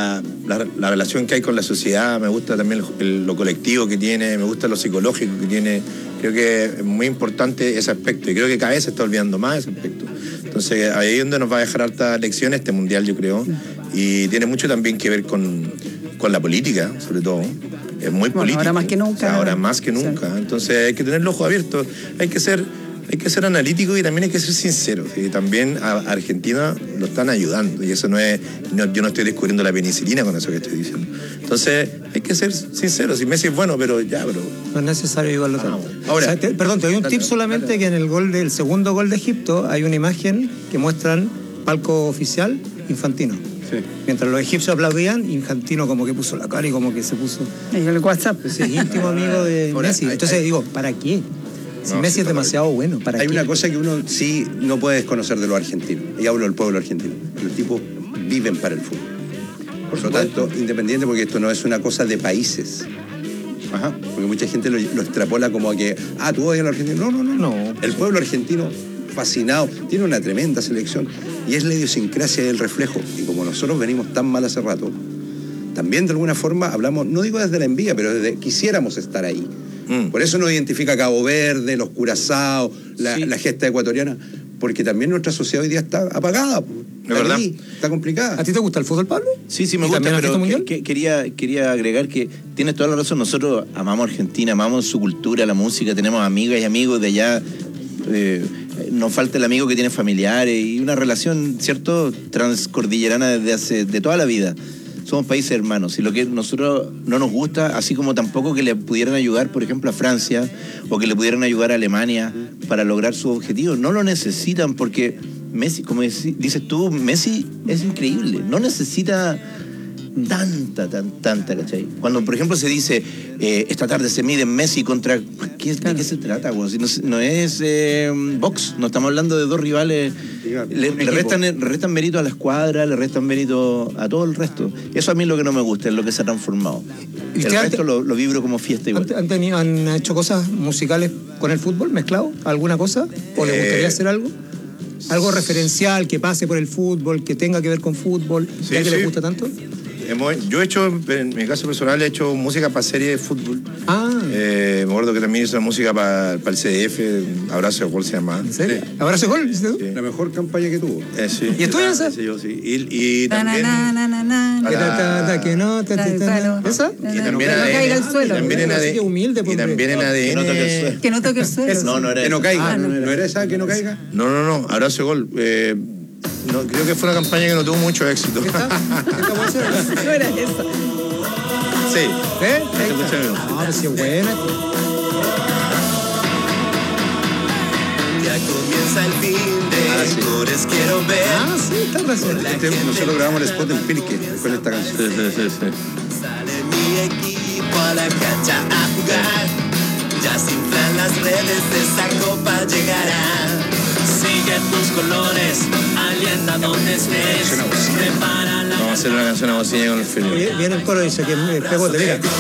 [SPEAKER 1] relación que hay con la sociedad, me gusta también lo colectivo que tiene, me gusta lo psicológico que tiene. Creo que es muy importante ese aspecto y creo que cada vez se está olvidando más ese aspecto. Entonces ahí es donde nos va a dejar hartas lecciones este mundial, yo creo, y tiene mucho también que ver con la política, sobre todo. Es muy político.
[SPEAKER 17] Ahora más que nunca.
[SPEAKER 1] O sea, ahora más que nunca. Sí. Entonces hay que tener los ojos abiertos, hay que ser hay que ser analítico y también hay que ser sincero. Y también a Argentina lo están ayudando. Y eso yo no estoy descubriendo la penicilina con eso que estoy diciendo. Entonces, hay que ser sincero. Si Messi es bueno, pero.
[SPEAKER 4] No es necesario ayudarlo tanto.
[SPEAKER 1] Ahora,
[SPEAKER 4] te doy un tip solamente, que en el segundo gol de Egipto hay una imagen que muestran palco oficial Infantino. Sí. Mientras los egipcios aplaudían, Infantino como que puso la cara y como que se puso...
[SPEAKER 17] En el WhatsApp.
[SPEAKER 4] Es íntimo amigo de Messi. Entonces digo, ¿para qué? Si Messi es demasiado bueno, ¿para qué?
[SPEAKER 16] Hay una cosa que uno sí no puede desconocer de los argentinos. Y hablo del pueblo argentino. Los tipos viven para el fútbol. Por lo tanto, independiente, porque esto no es una cosa de países. Ajá. Porque mucha gente lo extrapola como a que, tú odias a los argentinos. No. El pueblo argentino, fascinado, tiene una tremenda selección. Y es la idiosincrasia y el reflejo. Y como nosotros venimos tan mal hace rato, también de alguna forma hablamos, no digo desde la envidia, pero desde quisiéramos estar ahí. Por eso nos identifica Cabo Verde, los Curaçao, la gesta ecuatoriana, porque también nuestra sociedad hoy día está apagada.
[SPEAKER 1] ¿Verdad?
[SPEAKER 16] Está complicada.
[SPEAKER 4] ¿A ti te gusta el fútbol, Pablo?
[SPEAKER 3] Sí, me gusta, pero quería agregar que tienes toda la razón. Nosotros amamos Argentina, amamos su cultura, la música, tenemos amigas y amigos de allá. Nos falta el amigo que tiene familiares y una relación, ¿cierto?, transcordillerana de toda la vida. Somos países hermanos y lo que nosotros no nos gusta, así como tampoco que le pudieran ayudar, por ejemplo, a Francia o que le pudieran ayudar a Alemania para lograr sus objetivos. No lo necesitan porque Messi, como dices tú, Messi es increíble. No necesita tanta, ¿cachai? Cuando, por ejemplo, se dice esta tarde se miden Messi contra... ¿De qué se trata? Bueno, si no es box, no estamos hablando de dos rivales. Le restan mérito a la escuadra, le restan mérito a todo el resto. Eso a mí es lo que no me gusta, es lo que se ha transformado. El resto lo vibro como fiesta igual.
[SPEAKER 4] ¿Han hecho cosas musicales con el fútbol mezclado? ¿Alguna cosa? ¿O le gustaría hacer algo? Algo referencial que pase por el fútbol, que tenga que ver con fútbol, ya que le gusta tanto.
[SPEAKER 1] Yo he hecho, en mi caso personal, he hecho música para series de fútbol. Me acuerdo que también hice la música para el CDF, Abrazo de Gol se llamaba.
[SPEAKER 4] ¿En serio? ¿Abrazo de Gol?
[SPEAKER 1] Sí.
[SPEAKER 16] La mejor campaña que tuvo.
[SPEAKER 1] Sí.
[SPEAKER 4] ¿Y es tuya esa?
[SPEAKER 1] Sí, yo sí. Y también...
[SPEAKER 4] Que no te ¿esa?
[SPEAKER 17] Que no caiga al suelo.
[SPEAKER 1] Y también en ADN...
[SPEAKER 17] Que no toque el suelo.
[SPEAKER 3] No era
[SPEAKER 16] que no caiga. ¿No era esa que no caiga?
[SPEAKER 1] No. Abrazo de Gol. No, creo que fue una campaña que no tuvo mucho éxito.
[SPEAKER 17] No era esa.
[SPEAKER 1] Sí.
[SPEAKER 4] Ah, sí, buena.
[SPEAKER 30] Ya comienza el fin de Flores quiero ver.
[SPEAKER 4] Sí, está razón.
[SPEAKER 16] Nosotros grabamos el spot en Pirque con esta canción.
[SPEAKER 30] Sí. Sale mi equipo a la cancha a jugar. Ya se inflan las redes, esa copa llegará. Sigue tus colores, alienta donde estés. Prepara la...
[SPEAKER 1] Vamos a hacer una canción abocilla con el film.
[SPEAKER 4] Viene el coro y dice que pego de liga.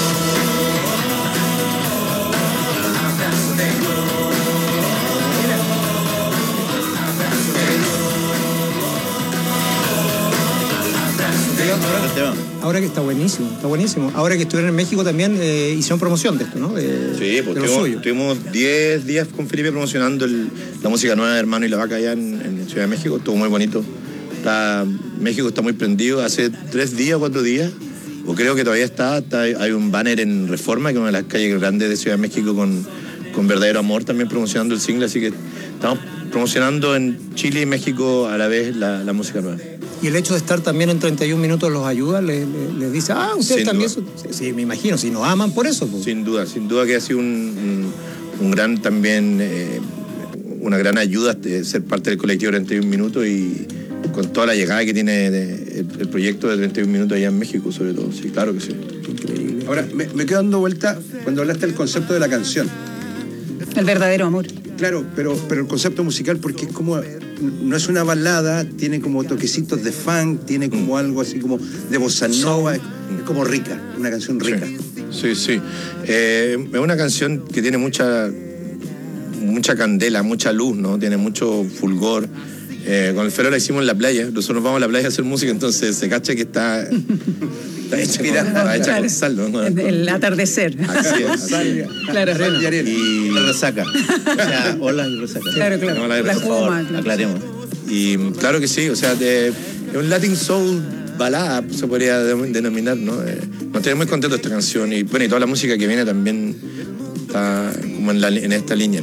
[SPEAKER 4] Ahora que está buenísimo. Ahora que estuvieron en México también hicieron promoción de esto, ¿no?
[SPEAKER 1] Sí, pues estuvimos 10 días con Felipe promocionando la música nueva de Hermano y la Vaca allá en Ciudad de México. Estuvo muy bonito. México está muy prendido. Hace 3 días, 4 días, o creo que todavía está, hay un banner en Reforma, que es una de las calles grandes de Ciudad de México, con Verdadero Amor también promocionando el single. Así que estamos promocionando en Chile y México a la vez la música nueva.
[SPEAKER 4] Y el hecho de estar también en 31 minutos los ayuda, les dice, ustedes también... Sí, me imagino, si nos aman por eso. Pues.
[SPEAKER 1] Sin duda que ha sido un gran también, una gran ayuda ser parte del colectivo de 31 minutos y con toda la llegada que tiene el proyecto de 31 minutos allá en México, sobre todo. Sí, claro que sí.
[SPEAKER 16] Increíble. Ahora, me quedo dando vuelta cuando hablaste del concepto de la canción.
[SPEAKER 17] El verdadero amor.
[SPEAKER 16] Claro, pero el concepto musical, porque es como, no es una balada, tiene como toquecitos de funk, tiene como algo así como de bossa nova, es como rica, una canción rica.
[SPEAKER 1] Sí. Es una canción que tiene mucha candela, mucha luz, ¿no? Tiene mucho fulgor. Con el Felo la hicimos en la playa, nosotros vamos a la playa a hacer música, entonces se cacha que está hecha con sal, ¿no?
[SPEAKER 17] El atardecer.
[SPEAKER 1] Así es.
[SPEAKER 17] Claro,
[SPEAKER 3] y la resaca. O sea, olas y resaca.
[SPEAKER 17] Claro. La espuma.
[SPEAKER 3] Aclaremos.
[SPEAKER 1] Y claro que sí, o sea, es un Latin Soul balada, se podría denominar, ¿no? Nos tenemos muy contentos de esta canción y bueno, y toda la música que viene también está como en esta línea, ¿no?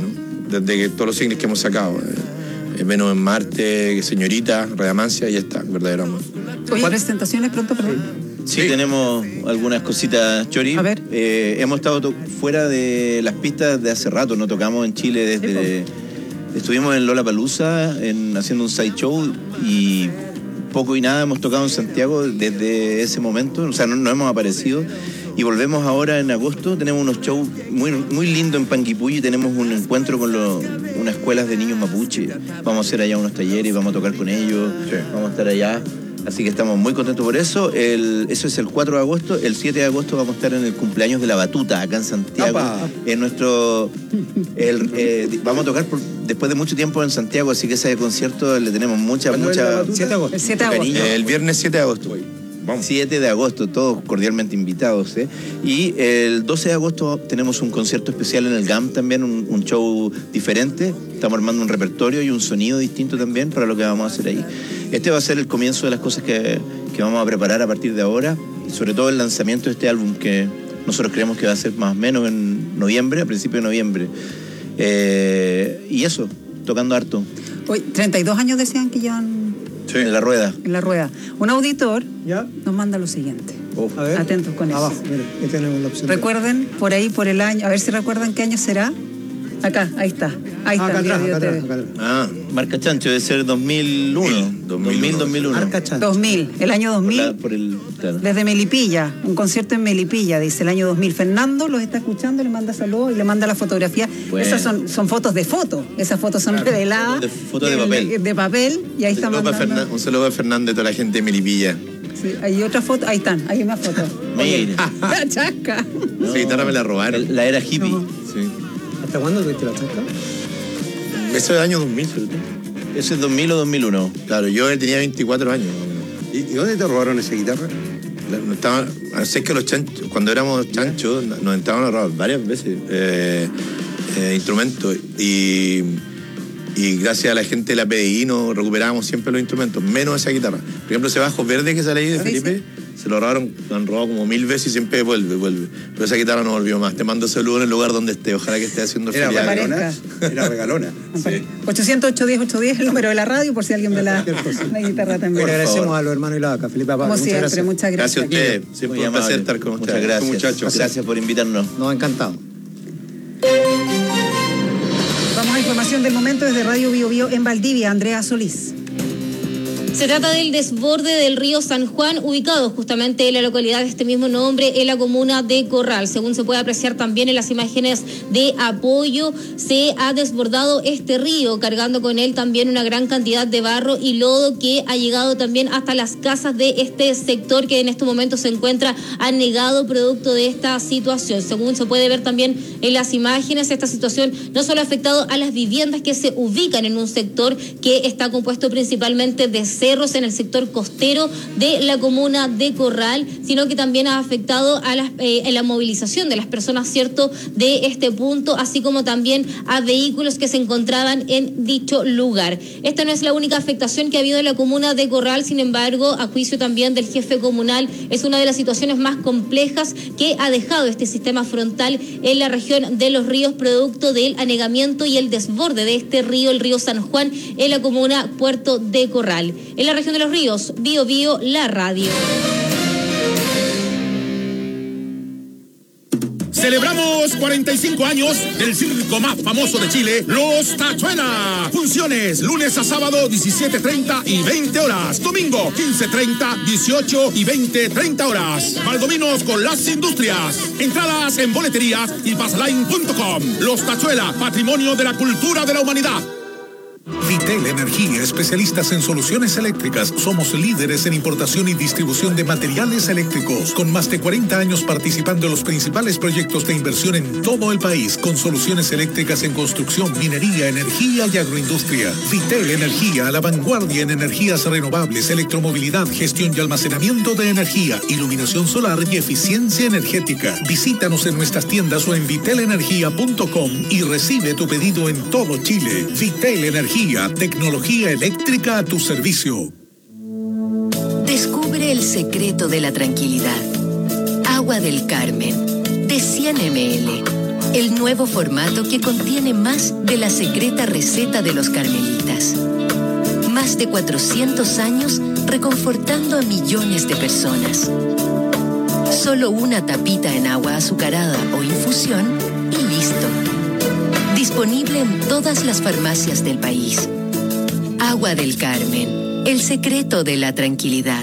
[SPEAKER 1] desde que todos los singles que hemos sacado. Venus en Marte, Señorita, Redamancia, y ya está, verdadero amor.
[SPEAKER 17] Oye, presentaciones pronto, perdón.
[SPEAKER 3] Sí, tenemos algunas cositas, Chori.
[SPEAKER 17] A ver.
[SPEAKER 3] Hemos estado fuera de las pistas de hace rato, no tocamos en Chile desde... Estuvimos en Lollapalooza haciendo un side show y poco y nada hemos tocado en Santiago desde ese momento, o sea, no hemos aparecido. Y volvemos ahora en agosto, tenemos unos shows muy lindos en Panguipulli, tenemos un encuentro con unas escuelas de niños mapuche. Vamos a hacer allá unos talleres, vamos a tocar con ellos, vamos a estar allá. Así que estamos muy contentos por eso. Eso es el 4 de agosto. El 7 de agosto vamos a estar en el cumpleaños de la Batuta, acá en Santiago. ¡Apa! En nuestro... vamos a tocar después de mucho tiempo en Santiago, así que ese concierto le tenemos mucha...
[SPEAKER 4] 7 de agosto.
[SPEAKER 17] El 7 de agosto.
[SPEAKER 3] Cariño.
[SPEAKER 1] El viernes 7 de agosto.
[SPEAKER 3] Vamos. 7 de agosto, todos cordialmente invitados. Y el 12 de agosto tenemos un concierto especial en el GAM también, un show diferente. Estamos armando un repertorio y un sonido distinto también para lo que vamos a hacer ahí. Este va a ser el comienzo de las cosas que vamos a preparar a partir de ahora, y sobre todo el lanzamiento de este álbum que nosotros creemos que va a ser más o menos en noviembre, a principios de noviembre. Y eso, tocando harto.
[SPEAKER 17] Hoy, 32 años decían que llevan...
[SPEAKER 3] Sí. En la rueda.
[SPEAKER 17] En la rueda. Un auditor nos manda lo siguiente.
[SPEAKER 4] A ver.
[SPEAKER 17] Atentos con eso.
[SPEAKER 4] Abajo, mire, ahí tenemos la opción.
[SPEAKER 17] Recuerden, por ahí, por el año, a ver si recuerdan qué año será. Acá, ahí está. Ahí está.
[SPEAKER 4] Acá atrás.
[SPEAKER 3] Marca Chancho, debe ser 2001. 2001.
[SPEAKER 4] Marca Chancho.
[SPEAKER 17] 2000, el año 2000.
[SPEAKER 3] Claro.
[SPEAKER 17] Desde Melipilla, un concierto en Melipilla, dice el año 2000. Fernando los está escuchando, le manda saludos y le manda la fotografía.
[SPEAKER 3] Bueno.
[SPEAKER 17] Esas son fotos de foto. Esas fotos son reveladas.
[SPEAKER 3] Fotos de papel.
[SPEAKER 17] De papel, y ahí está mandando.
[SPEAKER 1] Un saludo a Fernando y toda la gente de Melipilla.
[SPEAKER 17] Sí, hay otra foto, ahí están, hay más fotos.
[SPEAKER 3] Mira.
[SPEAKER 17] La chasca.
[SPEAKER 1] Esa guitarra me la robaron.
[SPEAKER 3] La era hippie.
[SPEAKER 1] Sí.
[SPEAKER 4] ¿Hasta cuándo tuviste la chasca?
[SPEAKER 1] Eso es del año 2000, ¿cierto?
[SPEAKER 3] ¿Ese es 2000 o 2001?
[SPEAKER 1] Claro, yo tenía 24 años.
[SPEAKER 16] ¿Y dónde te robaron esa guitarra?
[SPEAKER 1] Sé que los chanchos, cuando éramos chanchos, nos entraban a robar varias veces instrumentos y gracias a la gente de la PDI nos recuperábamos siempre los instrumentos, menos esa guitarra. Por ejemplo, ese bajo verde que sale ahí de Felipe, se lo robaron, lo han robado como 1000 veces y siempre vuelve. Pero esa guitarra no volvió más. Te mando saludos en el lugar donde esté. Ojalá que esté haciendo
[SPEAKER 16] regalona. Era regalona.
[SPEAKER 17] Sí. 808-10-810 es el número de la radio, por si alguien ve la guitarra también.
[SPEAKER 4] Le agradecemos a los hermanos y la vaca, Felipe Apá.
[SPEAKER 17] Como siempre, muchas gracias.
[SPEAKER 1] Gracias a usted. Siempre un placer estar con ustedes.
[SPEAKER 3] Muchas gracias,
[SPEAKER 16] muchachos.
[SPEAKER 3] Gracias por invitarnos.
[SPEAKER 4] Nos ha encantado.
[SPEAKER 17] Vamos a información del momento desde Radio Bio Bio en Valdivia. Andrea Solís.
[SPEAKER 12] Se trata del desborde del río San Juan, ubicado justamente en la localidad de este mismo nombre, en la comuna de Corral. Según se puede apreciar también en las imágenes de apoyo, se ha desbordado este río, cargando con él también una gran cantidad de barro y lodo que ha llegado también hasta las casas de este sector que en este momento se encuentra anegado producto de esta situación. Según se puede ver también en las imágenes, esta situación no solo ha afectado a las viviendas que se ubican en un sector que está compuesto principalmente de cerros en el sector costero de la comuna de Corral, sino que también ha afectado a la movilización de las personas, ¿cierto?, de este punto, así como también a vehículos que se encontraban en dicho lugar. Esta no es la única afectación que ha habido en la comuna de Corral, sin embargo, a juicio también del jefe comunal, es una de las situaciones más complejas que ha dejado este sistema frontal en la región de Los Ríos, producto del anegamiento y el desborde de este río, el río San Juan, en la comuna Puerto de Corral. En la región de Los Ríos, Bio Bio, la radio.
[SPEAKER 2] Celebramos 45 años del circo más famoso de Chile, Los Tachuela. Funciones lunes a sábado 17:30 y 20 horas. Domingo 15:30, 18 y 20:30 horas. Valdominos con las industrias. Entradas en boleterías y passline.com. Los Tachuela, patrimonio de la cultura de la humanidad.
[SPEAKER 8] Vitel Energía, especialistas en soluciones eléctricas. Somos líderes en importación y distribución de materiales eléctricos, con más de 40 años participando en los principales proyectos de inversión en todo el país, con soluciones eléctricas en construcción, minería, energía y agroindustria. Vitel Energía, a la vanguardia en energías renovables, electromovilidad, gestión y almacenamiento de energía, iluminación solar y eficiencia energética. Visítanos en nuestras tiendas o en vitelenergia.com y recibe tu pedido en todo Chile. Vitel Energía, tecnología eléctrica a tu servicio.
[SPEAKER 19] Descubre el secreto de la tranquilidad. Agua del Carmen, de 100 ml.
[SPEAKER 5] el nuevo formato que contiene más de la secreta receta de los carmelitas. Más de 400 años reconfortando a millones de personas. Solo una tapita en agua azucarada o infusión y listo. Disponible en todas las farmacias del país. Agua del Carmen, el secreto de la tranquilidad.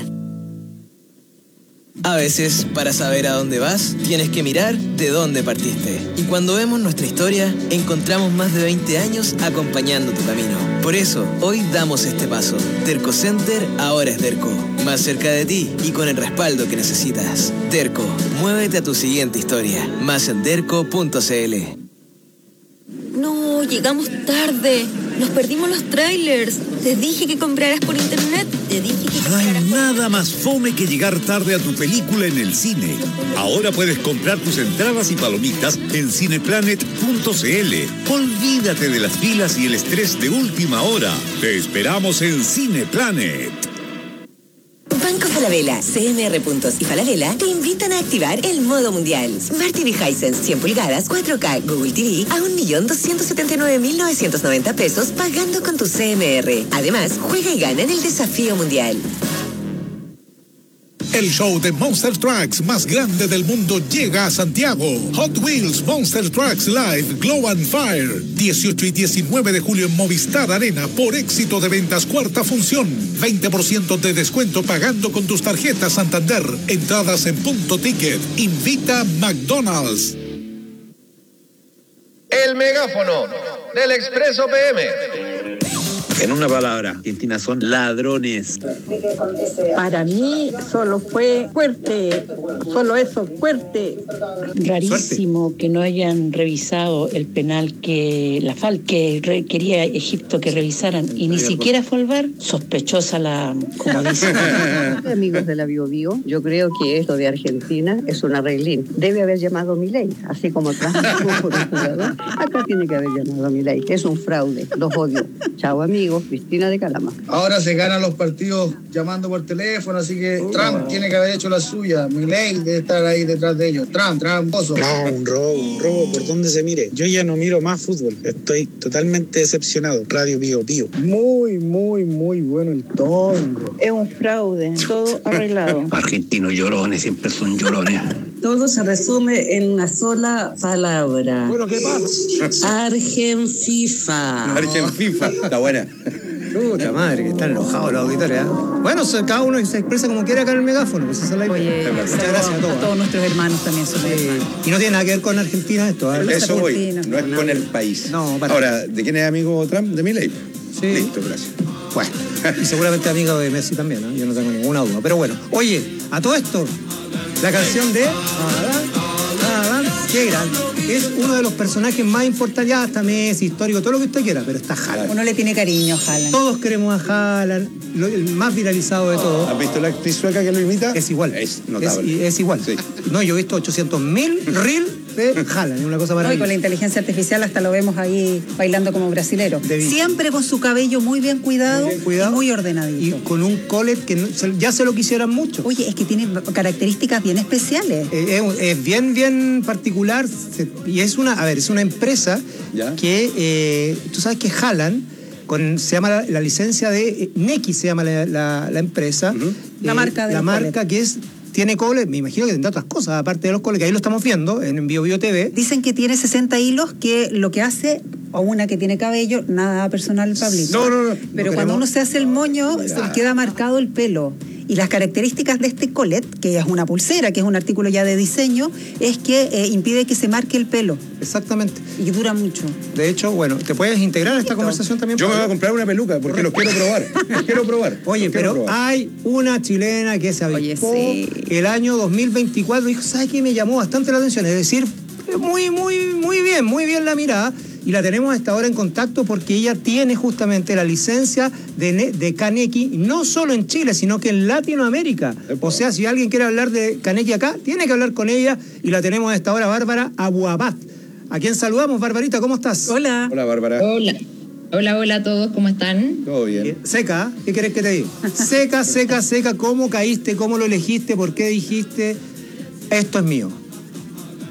[SPEAKER 20] A veces, para saber a dónde vas, tienes que mirar de dónde partiste. Y cuando vemos nuestra historia, encontramos más de 20 años acompañando tu camino. Por eso, hoy damos este paso. Derco Center ahora es Derco. Más cerca de ti y con el respaldo que necesitas. Derco, muévete a tu siguiente historia. Más en derco.cl.
[SPEAKER 12] No, llegamos tarde. Nos perdimos los trailers. Te dije que compraras por internet. Te dije que
[SPEAKER 8] No hay nada más fome que llegar tarde a tu película en el cine. Ahora puedes comprar tus entradas y palomitas en cineplanet.cl. Olvídate de las filas y el estrés de última hora. Te esperamos en Cineplanet.
[SPEAKER 6] Banco Falabella, CMR Puntos y Falabella te invitan a activar el modo mundial. Smart TV Hisense 100 pulgadas 4K Google TV a 1.279.990 pesos pagando con tu CMR. Además, juega y gana en el desafío mundial.
[SPEAKER 2] El show de Monster Trucks más grande del mundo llega a Santiago. Hot Wheels Monster Trucks Live Glow and Fire. 18 y 19 de julio en Movistar Arena por éxito de ventas cuarta función. 20% de descuento pagando con tus tarjetas Santander. Entradas en Punto Ticket. Invita McDonald's.
[SPEAKER 24] El megáfono del Expreso PM.
[SPEAKER 7] En una palabra, Argentina son ladrones.
[SPEAKER 27] Para mí solo fue fuerte, solo eso, fuerte. Rarísimo que no hayan revisado el penal la FAL que quería Egipto que revisaran y ni siquiera fue al VAR. Sospechosa como dicen.
[SPEAKER 9] Amigos de la Biobío, yo creo que esto de Argentina es un arreglín. Debe haber llamado Milei, así como transmitió por un jugador. Acá tiene que haber llamado Milei. Es un fraude, los odio. Chao amigos, Cristina de Calama.
[SPEAKER 10] Ahora se ganan los partidos llamando por teléfono, así que Trump tiene que haber hecho la suya. Milei debe estar ahí detrás de ellos. Tramposo.
[SPEAKER 11] No, un robo, por donde se mire. Yo ya no miro más fútbol. Estoy totalmente decepcionado. Radio Biobío.
[SPEAKER 10] Muy bueno el tongo.
[SPEAKER 27] Es un fraude, todo arreglado.
[SPEAKER 7] Argentinos llorones, siempre son llorones.
[SPEAKER 9] Todo se resume en una sola palabra.
[SPEAKER 10] Bueno, ¿qué pasa?
[SPEAKER 9] Argenfifa.
[SPEAKER 16] Argenfifa, está buena.
[SPEAKER 4] Puta madre, que están enojados los auditores, ¿eh? Bueno, cada uno se expresa como quiere acá en el megáfono. Pues esa es la idea. Muchas gracias a todos.
[SPEAKER 17] A todos nuestros hermanos también son hermanos.
[SPEAKER 4] Y no tiene nada que ver con Argentina esto, ¿eh?
[SPEAKER 16] Eso voy, no es con el país.
[SPEAKER 4] No,
[SPEAKER 16] Ahora, ¿de quién es amigo Trump? ¿De Milei?
[SPEAKER 4] Sí.
[SPEAKER 16] Listo, gracias.
[SPEAKER 4] Bueno, y seguramente amigo de Messi también, ¿no? Yo no tengo ninguna duda. Pero bueno, oye, a todo esto, la canción de Adán, qué grande. Es uno de los personajes más importantes, ya hasta Messi, histórico, todo lo que usted quiera, pero está Haaland.
[SPEAKER 17] Uno le tiene cariño a Haaland.
[SPEAKER 4] Todos queremos a Haaland, el más viralizado de todos.
[SPEAKER 16] ¿Has visto la actriz sueca que lo imita?
[SPEAKER 4] Es igual.
[SPEAKER 16] Es notable.
[SPEAKER 4] Es igual.
[SPEAKER 16] Sí.
[SPEAKER 4] No, yo he visto 800.000 reel de Haaland, es una cosa maravillosa.
[SPEAKER 17] Y con la inteligencia artificial hasta lo vemos ahí bailando como brasilero. Siempre con su cabello muy bien cuidado, y muy ordenadito.
[SPEAKER 4] Y con un collet que ya se lo quisieran mucho.
[SPEAKER 17] Oye, es que tiene características bien especiales.
[SPEAKER 4] Es bien particular y es una empresa que tú sabes que Haaland se llama la licencia de Neki, se llama la empresa.
[SPEAKER 17] La marca de
[SPEAKER 4] la marca
[SPEAKER 17] collet.
[SPEAKER 4] que tiene cobre, me imagino que tendrá otras cosas, aparte de los coles, que ahí lo estamos viendo en BioBio TV.
[SPEAKER 17] Dicen que tiene 60 hilos, que lo que hace, o una que tiene cabello, nada personal, Pablito.
[SPEAKER 4] No.
[SPEAKER 17] Pero cuando uno se hace el moño, se le queda marcado el pelo. Y las características de este collet, que es una pulsera, que es un artículo ya de diseño, es que impide que se marque el pelo.
[SPEAKER 4] Exactamente.
[SPEAKER 17] Y dura mucho.
[SPEAKER 4] De hecho, bueno, ¿te puedes integrar a esta conversación también?
[SPEAKER 16] Yo me voy a comprar una peluca porque los quiero probar.
[SPEAKER 4] Oye, pero hay una chilena que se avispó el año 2024 y dijo, ¿sabes qué? Me llamó bastante la atención. Es decir, muy bien la mirada. Y la tenemos a esta hora en contacto porque ella tiene justamente la licencia de Kaneki, no solo en Chile, sino que en Latinoamérica. O sea, si alguien quiere hablar de Kaneki acá, tiene que hablar con ella y la tenemos a esta hora, Bárbara Abuabad. ¿A quién saludamos, Barbarita? ¿Cómo estás?
[SPEAKER 17] Hola.
[SPEAKER 16] Hola, Bárbara.
[SPEAKER 13] Hola a todos, ¿cómo están?
[SPEAKER 16] Todo bien.
[SPEAKER 4] Seca, ¿qué querés que te diga? Seca, ¿cómo caíste? ¿Cómo lo elegiste? ¿Por qué dijiste, esto es mío?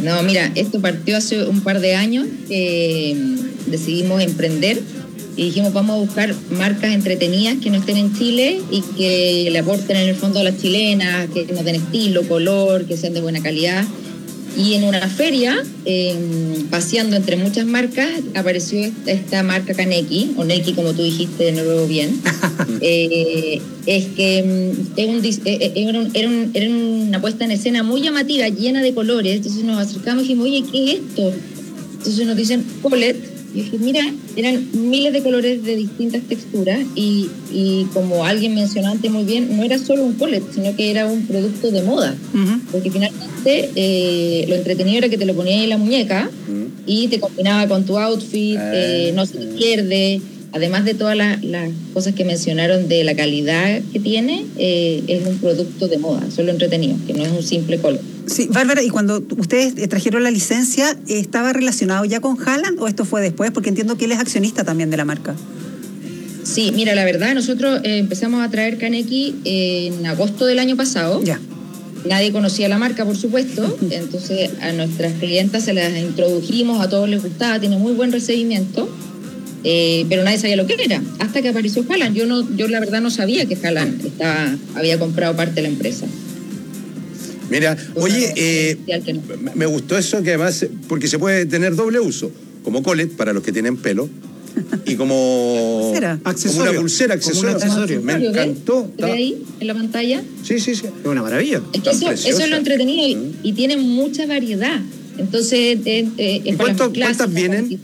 [SPEAKER 13] No, mira, esto partió hace un par de años que decidimos emprender y dijimos vamos a buscar marcas entretenidas que no estén en Chile y que le aporten en el fondo a las chilenas, que nos den estilo, color, que sean de buena calidad. Y en una feria, paseando entre muchas marcas, apareció esta marca Kaneki, o Neki como tú dijiste, no lo veo bien. Es que era una puesta en escena muy llamativa, llena de colores. Entonces nos acercamos y dijimos, oye, ¿qué es esto? Entonces nos dicen collet. Y dije, mira, eran miles de colores de distintas texturas y como alguien mencionó antes muy bien, no era solo un collet, sino que era un producto de moda. Porque finalmente lo entretenido era que te lo ponías en la muñeca y te combinaba con tu outfit, no se te pierde. Además de todas las cosas que mencionaron de la calidad que tiene, es un producto de moda, solo entretenido, que no es un simple color.
[SPEAKER 17] Sí, Bárbara, y cuando ustedes trajeron la licencia, ¿estaba relacionado ya con Haaland o esto fue después? Porque entiendo que él es accionista también de la marca.
[SPEAKER 13] Sí, mira, la verdad, nosotros empezamos a traer Kaneki en agosto del año pasado.
[SPEAKER 17] Ya.
[SPEAKER 13] Nadie conocía la marca, por supuesto, entonces a nuestras clientas se las introdujimos, a todos les gustaba, tiene muy buen recibimiento. Pero nadie sabía lo que era, hasta que apareció Haaland. Yo la verdad no sabía que Haaland había comprado parte de la empresa.
[SPEAKER 16] Mira, oye, me gustó eso que además, porque se puede tener doble uso, como collet para los que tienen pelo y como una pulsera, accesorio. Me encantó.
[SPEAKER 13] ¿Te ve ahí en la pantalla?
[SPEAKER 16] Sí. Es una maravilla.
[SPEAKER 13] Es que eso es lo entretenido y tiene mucha variedad. Entonces,
[SPEAKER 16] ¿cuántas vienen?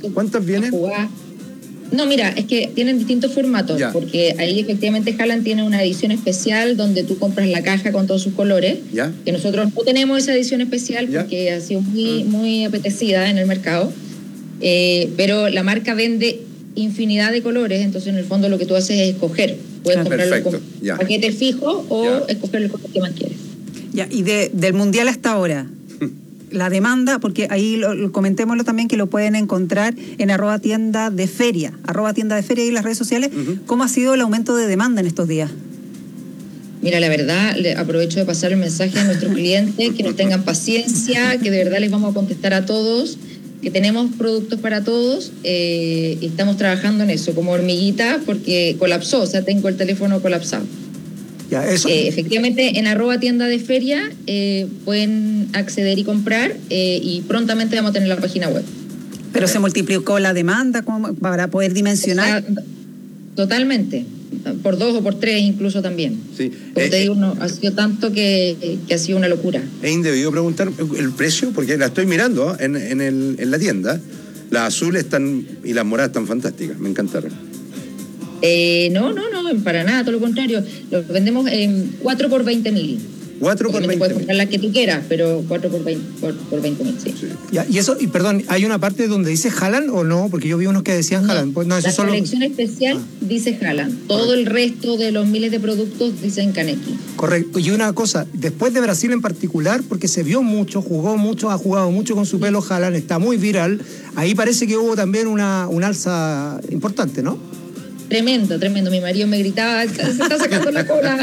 [SPEAKER 13] No, mira, es que tienen distintos formatos, porque ahí efectivamente Haaland tiene una edición especial donde tú compras la caja con todos sus colores, que nosotros no tenemos esa edición especial porque ha sido muy apetecida en el mercado, pero la marca vende infinidad de colores, entonces en el fondo lo que tú haces es escoger, puedes comprarlo con paquete fijo o escoger el color que más quieres.
[SPEAKER 17] Ya, y del Mundial hasta ahora, la demanda, porque ahí comentémoslo también que lo pueden encontrar en @tienda de feria y en las redes sociales. ¿Cómo ha sido el aumento de demanda en estos días?
[SPEAKER 13] Mira, la verdad, aprovecho de pasar el mensaje a nuestros clientes, que nos tengan paciencia, que de verdad les vamos a contestar a todos, que tenemos productos para todos y estamos trabajando en eso como hormiguita porque colapsó, o sea, tengo el teléfono colapsado.
[SPEAKER 4] Ya, eso.
[SPEAKER 13] Efectivamente, en @tienda de feria pueden acceder y comprar y prontamente vamos a tener la página web.
[SPEAKER 17] ¿Pero se multiplicó la demanda para poder dimensionar?
[SPEAKER 13] O sea, totalmente, por 2 o por 3 incluso también.
[SPEAKER 16] Sí.
[SPEAKER 13] Como te digo, ha sido tanto que ha sido una locura.
[SPEAKER 16] Es indebido preguntar el precio, porque la estoy mirando en la tienda. Las azules están y las moradas están fantásticas, me encantaron.
[SPEAKER 13] No, para nada, todo lo contrario. Lo vendemos en 4 por 20.000.
[SPEAKER 16] 4 por 20.000.
[SPEAKER 13] Puedes comprar las que tú quieras, pero 4 por 20.000, sí.
[SPEAKER 4] Ya, y eso, y perdón, ¿hay una parte donde dice Haaland o no? Porque yo vi unos que decían Haaland. Pues no, eso
[SPEAKER 13] la
[SPEAKER 4] solo...
[SPEAKER 13] colección especial dice Haaland. Todo el resto de los miles de productos dicen Kaneki.
[SPEAKER 4] Correcto. Y una cosa, después de Brasil en particular, porque se vio mucho, jugó mucho, ha jugado mucho con su pelo Haaland, está muy viral. Ahí parece que hubo también una alza importante, ¿no?
[SPEAKER 13] Tremendo. Mi marido me gritaba, se está sacando la cola.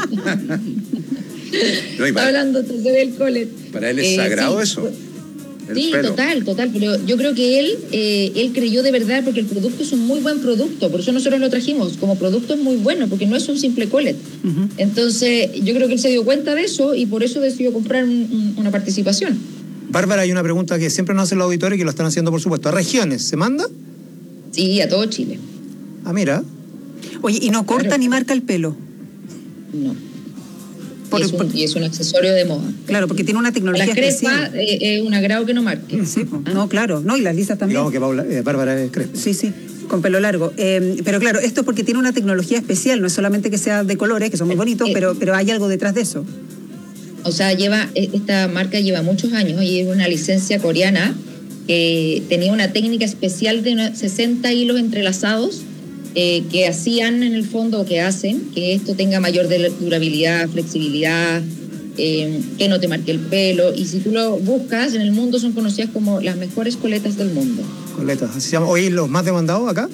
[SPEAKER 13] Está hablando del collet.
[SPEAKER 16] Para él es sagrado eso.
[SPEAKER 13] Sí, total. Pero yo creo que él creyó de verdad porque el producto es un muy buen producto. Por eso nosotros lo trajimos. Como producto es muy bueno porque no es un simple collet. Entonces yo creo que él se dio cuenta de eso y por eso decidió comprar una participación.
[SPEAKER 4] Bárbara, hay una pregunta que siempre nos hacen los auditores y que lo están haciendo, por supuesto. ¿A regiones se manda?
[SPEAKER 13] Sí, a todo Chile.
[SPEAKER 4] Ah, mira.
[SPEAKER 17] Oye, ¿y no corta ni marca el pelo?
[SPEAKER 13] No. Y es un accesorio de moda.
[SPEAKER 17] Claro, porque tiene una tecnología
[SPEAKER 13] la
[SPEAKER 17] especial.
[SPEAKER 13] La crespa es un agrado que no marque.
[SPEAKER 17] Sí, no, claro. No, y las lisas también.
[SPEAKER 4] Digamos que Bárbara es crespa.
[SPEAKER 17] Sí, con pelo largo. Pero claro, esto es porque tiene una tecnología especial. No es solamente que sea de colores, que son muy bonitos, pero hay algo detrás de eso.
[SPEAKER 13] O sea, esta marca lleva muchos años y es una licencia coreana que tenía una técnica especial de 60 hilos entrelazados que hacían en el fondo, o que hacen, que esto tenga mayor durabilidad, flexibilidad, que no te marque el pelo. Y si tú lo buscas, en el mundo son conocidas como las mejores coletas del mundo.
[SPEAKER 4] Coletas, así se llama. ¿Hoy los más demandados acá?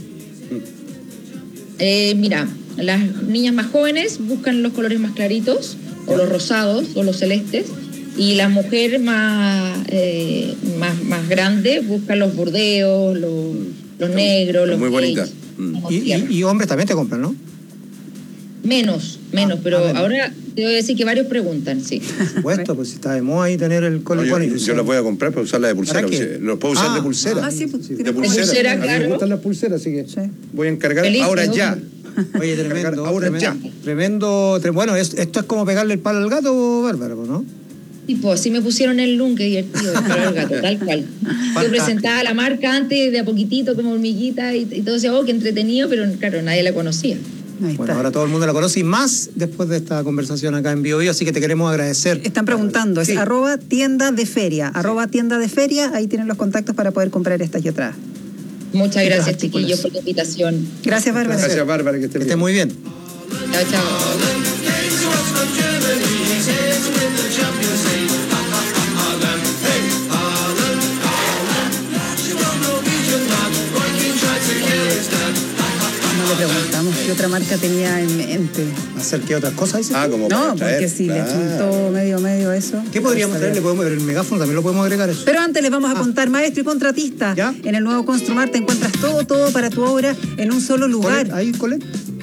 [SPEAKER 13] Mira, las niñas más jóvenes buscan los colores más claritos, o los rosados, o los celestes, Y las mujeres más grandes buscan los burdeos, los negros, los
[SPEAKER 16] muy bonitas.
[SPEAKER 4] Y hombres también te compran, ¿no?
[SPEAKER 13] Menos, pero ahora te voy a decir que varios preguntan, sí.
[SPEAKER 4] Por supuesto, pues si está de moda ahí tener el cole.
[SPEAKER 16] Yo las voy a comprar para usarla de pulsera. Los puedo usar de pulsera.
[SPEAKER 17] Sí, pues,
[SPEAKER 16] de pulsera.
[SPEAKER 13] Claro.
[SPEAKER 16] A mí me gustan las pulseras, así que voy a encargar
[SPEAKER 13] Feliz,
[SPEAKER 16] ahora ya.
[SPEAKER 4] Oye, tremendo. Bueno, esto es como pegarle el palo al gato, Bárbara, ¿no?
[SPEAKER 13] Tipo, así me pusieron el look, qué divertido, el palo al gato, tal cual. Yo presentaba la marca antes de a poquitito como hormiguita y todo decía, qué entretenido, pero claro, nadie la conocía.
[SPEAKER 4] Bueno, ahora todo el mundo la conoce y más después de esta conversación acá en Bio Bio, así que te queremos agradecer.
[SPEAKER 17] Están preguntando, es @tienda de feria, ahí tienen los contactos para poder comprar estas y otras.
[SPEAKER 13] Muchas gracias, chiquillos, por la invitación.
[SPEAKER 17] Gracias, Bárbara.
[SPEAKER 16] Gracias, Bárbara, que esté
[SPEAKER 4] muy bien.
[SPEAKER 13] Chao, chao.
[SPEAKER 17] No le preguntamos qué otra marca tenía en mente.
[SPEAKER 4] ¿Hacer qué otras cosas?
[SPEAKER 17] Como no, porque si le juntó medio eso.
[SPEAKER 4] ¿Qué podríamos traer? El megáfono también lo podemos agregar eso.
[SPEAKER 17] Pero antes les vamos a contar, maestro y contratista. ¿Ya? En el nuevo Construmar te encuentras todo para tu obra en un solo lugar.
[SPEAKER 4] ¿Ahí, Colette?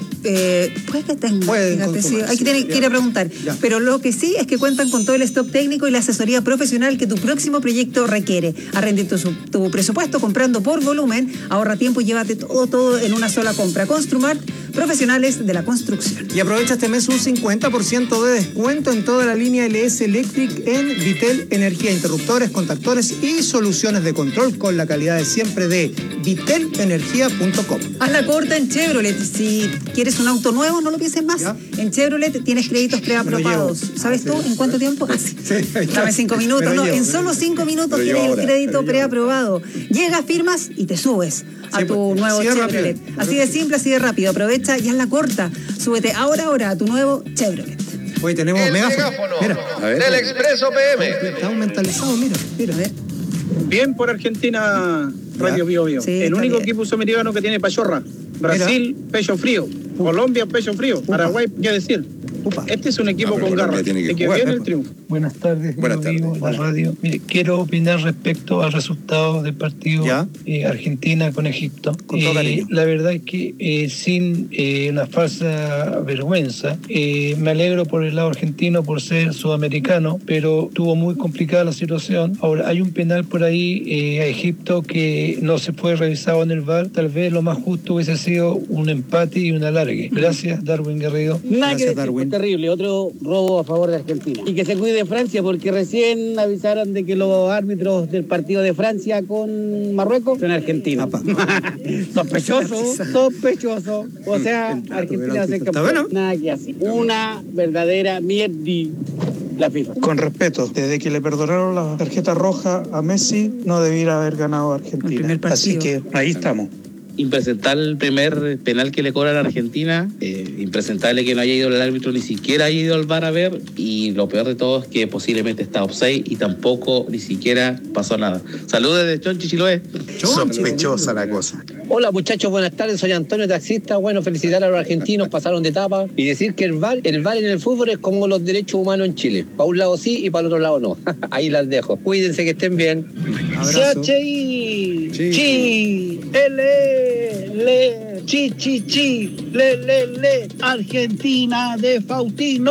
[SPEAKER 17] Puede que tenga, fíjate, sí, hay que ir a preguntar. Ya. Pero lo que sí es que cuentan con todo el stock técnico y la asesoría profesional que tu próximo proyecto requiere. Arrende tu presupuesto comprando por volumen, ahorra tiempo y llévate todo en una sola compra. Construmart, profesionales de la construcción.
[SPEAKER 4] Y aprovecha este mes un 50% de descuento en toda la línea LS Electric en Vitel Energía, interruptores, contactores y soluciones de control con la calidad de siempre de vitelenergia.com.
[SPEAKER 17] Haz la corta en Chevrolet. Si quieres un auto nuevo, no lo pienses más. ¿Ya? En Chevrolet tienes créditos preaprobados. ¿Sabes tú en cuánto tiempo? Dame 5 minutos. En solo 5 minutos tienes el crédito preaprobado. Llegas, firmas y te subes a tu nuevo Chevrolet. Así de simple, así de rápido. Aprovecha y haz la corta. Súbete ahora a tu nuevo Chevrolet.
[SPEAKER 4] Hoy tenemos
[SPEAKER 24] el megáfono del Expreso PM.
[SPEAKER 4] Estamos mentalizados, mira. A ver.
[SPEAKER 11] Bien por Argentina, Radio Bio Bio. Sí, el único equipo sudamericano que tiene pachorra. Brasil, pecho frío. Colombia, pecho frío. Paraguay, qué decir. Este es un equipo con garra. Que viene el triunfo.
[SPEAKER 14] Buenas tardes. Buenas tardes. La radio. Mire, quiero opinar respecto al resultado del partido Argentina con Egipto. La verdad es que sin una falsa vergüenza, me alegro por el lado argentino por ser sudamericano, pero tuvo muy complicada la situación. Ahora, hay un penal por ahí a Egipto que no se fue revisado en el VAR. Tal vez lo más justo hubiese sido un empate y un alargue. Gracias, Darwin Garrido.
[SPEAKER 15] Gracias, Darwin. Terrible, otro robo a favor de Argentina. Y que se cuide Francia, porque recién avisaron de que los árbitros del partido de Francia con Marruecos son argentinos. Sospechoso. O sea, Argentina se campeón. Nada que hacer. Una verdadera mierdi. La FIFA.
[SPEAKER 14] Con respeto, desde que le perdonaron la tarjeta roja a Messi, no debiera haber ganado Argentina. Así que ahí estamos.
[SPEAKER 18] Impresentable el primer penal que le cobran a Argentina, impresentable que no haya ido el árbitro, ni siquiera haya ido al VAR a ver, y lo peor de todo es que posiblemente está offside y tampoco ni siquiera pasó nada. Saludos desde Chonchi, Chiloé.
[SPEAKER 1] Sospechosa la cosa.
[SPEAKER 15] Hola muchachos, buenas tardes, soy Antonio, taxista. Bueno, felicitar a los argentinos, pasaron de etapa, y decir que el VAR en el fútbol es como los derechos humanos en Chile. Para un lado sí y para el otro lado no. Ahí las dejo. Cuídense, que estén bien. Le, Argentina de Faustino.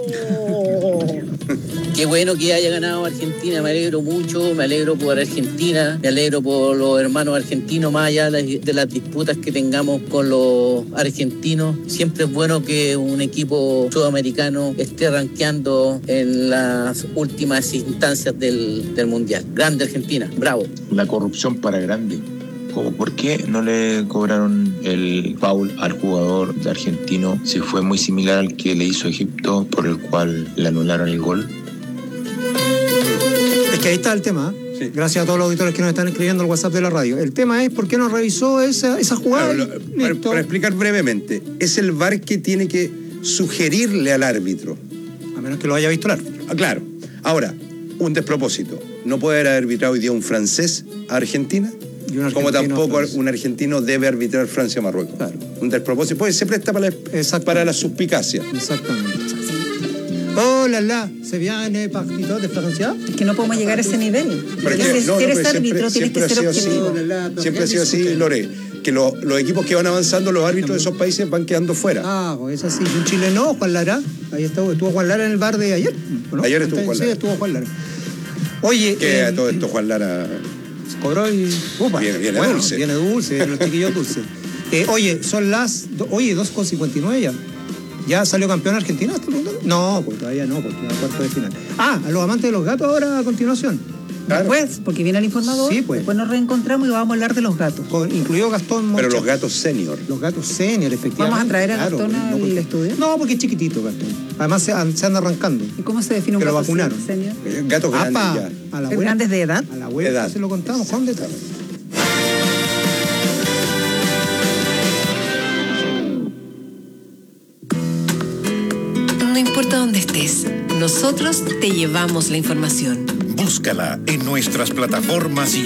[SPEAKER 18] Qué bueno que haya ganado Argentina, me alegro mucho, me alegro por Argentina, me alegro por los hermanos argentinos, más allá de las disputas que tengamos con los argentinos. Siempre es bueno que un equipo sudamericano esté rankeando en las últimas instancias del Mundial. Grande Argentina, bravo.
[SPEAKER 21] La corrupción para grande. ¿Por qué no le cobraron el foul al jugador de argentino si fue muy similar al que le hizo Egipto, por el cual le anularon el gol?
[SPEAKER 4] Es que ahí está el tema. Sí. Gracias a todos los auditores que nos están escribiendo al WhatsApp de la radio. El tema es por qué no revisó esa jugada.
[SPEAKER 16] Claro, para explicar brevemente, es el VAR que tiene que sugerirle al árbitro.
[SPEAKER 4] A menos que lo haya visto el árbitro.
[SPEAKER 16] Claro. Ahora, un despropósito. ¿No puede haber arbitrado hoy día un francés a Argentina? Como tampoco un argentino debe arbitrar Francia-Marruecos. Claro. Un despropósito. Pues se presta para la suspicacia.
[SPEAKER 4] Exactamente. Oh, la, se viene partito de Francia.
[SPEAKER 17] Es que no podemos llegar a ese nivel. Si eres árbitro, tienes que ser objetivo.
[SPEAKER 16] Siempre ha sido así, Lore, que los equipos que van avanzando, los árbitros de esos países van quedando fuera.
[SPEAKER 4] Ah, pues es así. Un chileno, Juan Lara, ahí estuvo Juan Lara en el bar de ayer, ¿no?
[SPEAKER 16] Ayer estuvo Juan Lara.
[SPEAKER 4] Sí, estuvo Juan Lara. Oye,
[SPEAKER 16] que todo esto Juan Lara
[SPEAKER 4] cobró y
[SPEAKER 16] viene dulce.
[SPEAKER 4] Viene dulce, los chiquillos dulces. Oye, son las 2:59 ya. ¿Ya salió campeón Argentina? No, pues todavía no, porque va a cuarto de final. Ah, a los amantes de los gatos ahora a continuación.
[SPEAKER 17] Claro. Después, porque viene el informador,
[SPEAKER 4] sí, pues.
[SPEAKER 17] Después nos reencontramos y vamos a hablar de los gatos.
[SPEAKER 4] Incluido Gastón Moncha.
[SPEAKER 16] Pero los gatos senior.
[SPEAKER 4] Los gatos senior, efectivamente.
[SPEAKER 17] ¿Vamos a traer a Gastón al estudio?
[SPEAKER 4] No, porque es chiquitito Gastón. Además se anda arrancando.
[SPEAKER 17] ¿Y cómo se define un gato senior?
[SPEAKER 16] Gatos grandes ya.
[SPEAKER 4] A la
[SPEAKER 17] ¿Grandes de edad?
[SPEAKER 4] A la abuela se lo contamos con detalle.
[SPEAKER 6] No importa dónde estés, nosotros te llevamos la información.
[SPEAKER 8] Búscala en nuestras plataformas y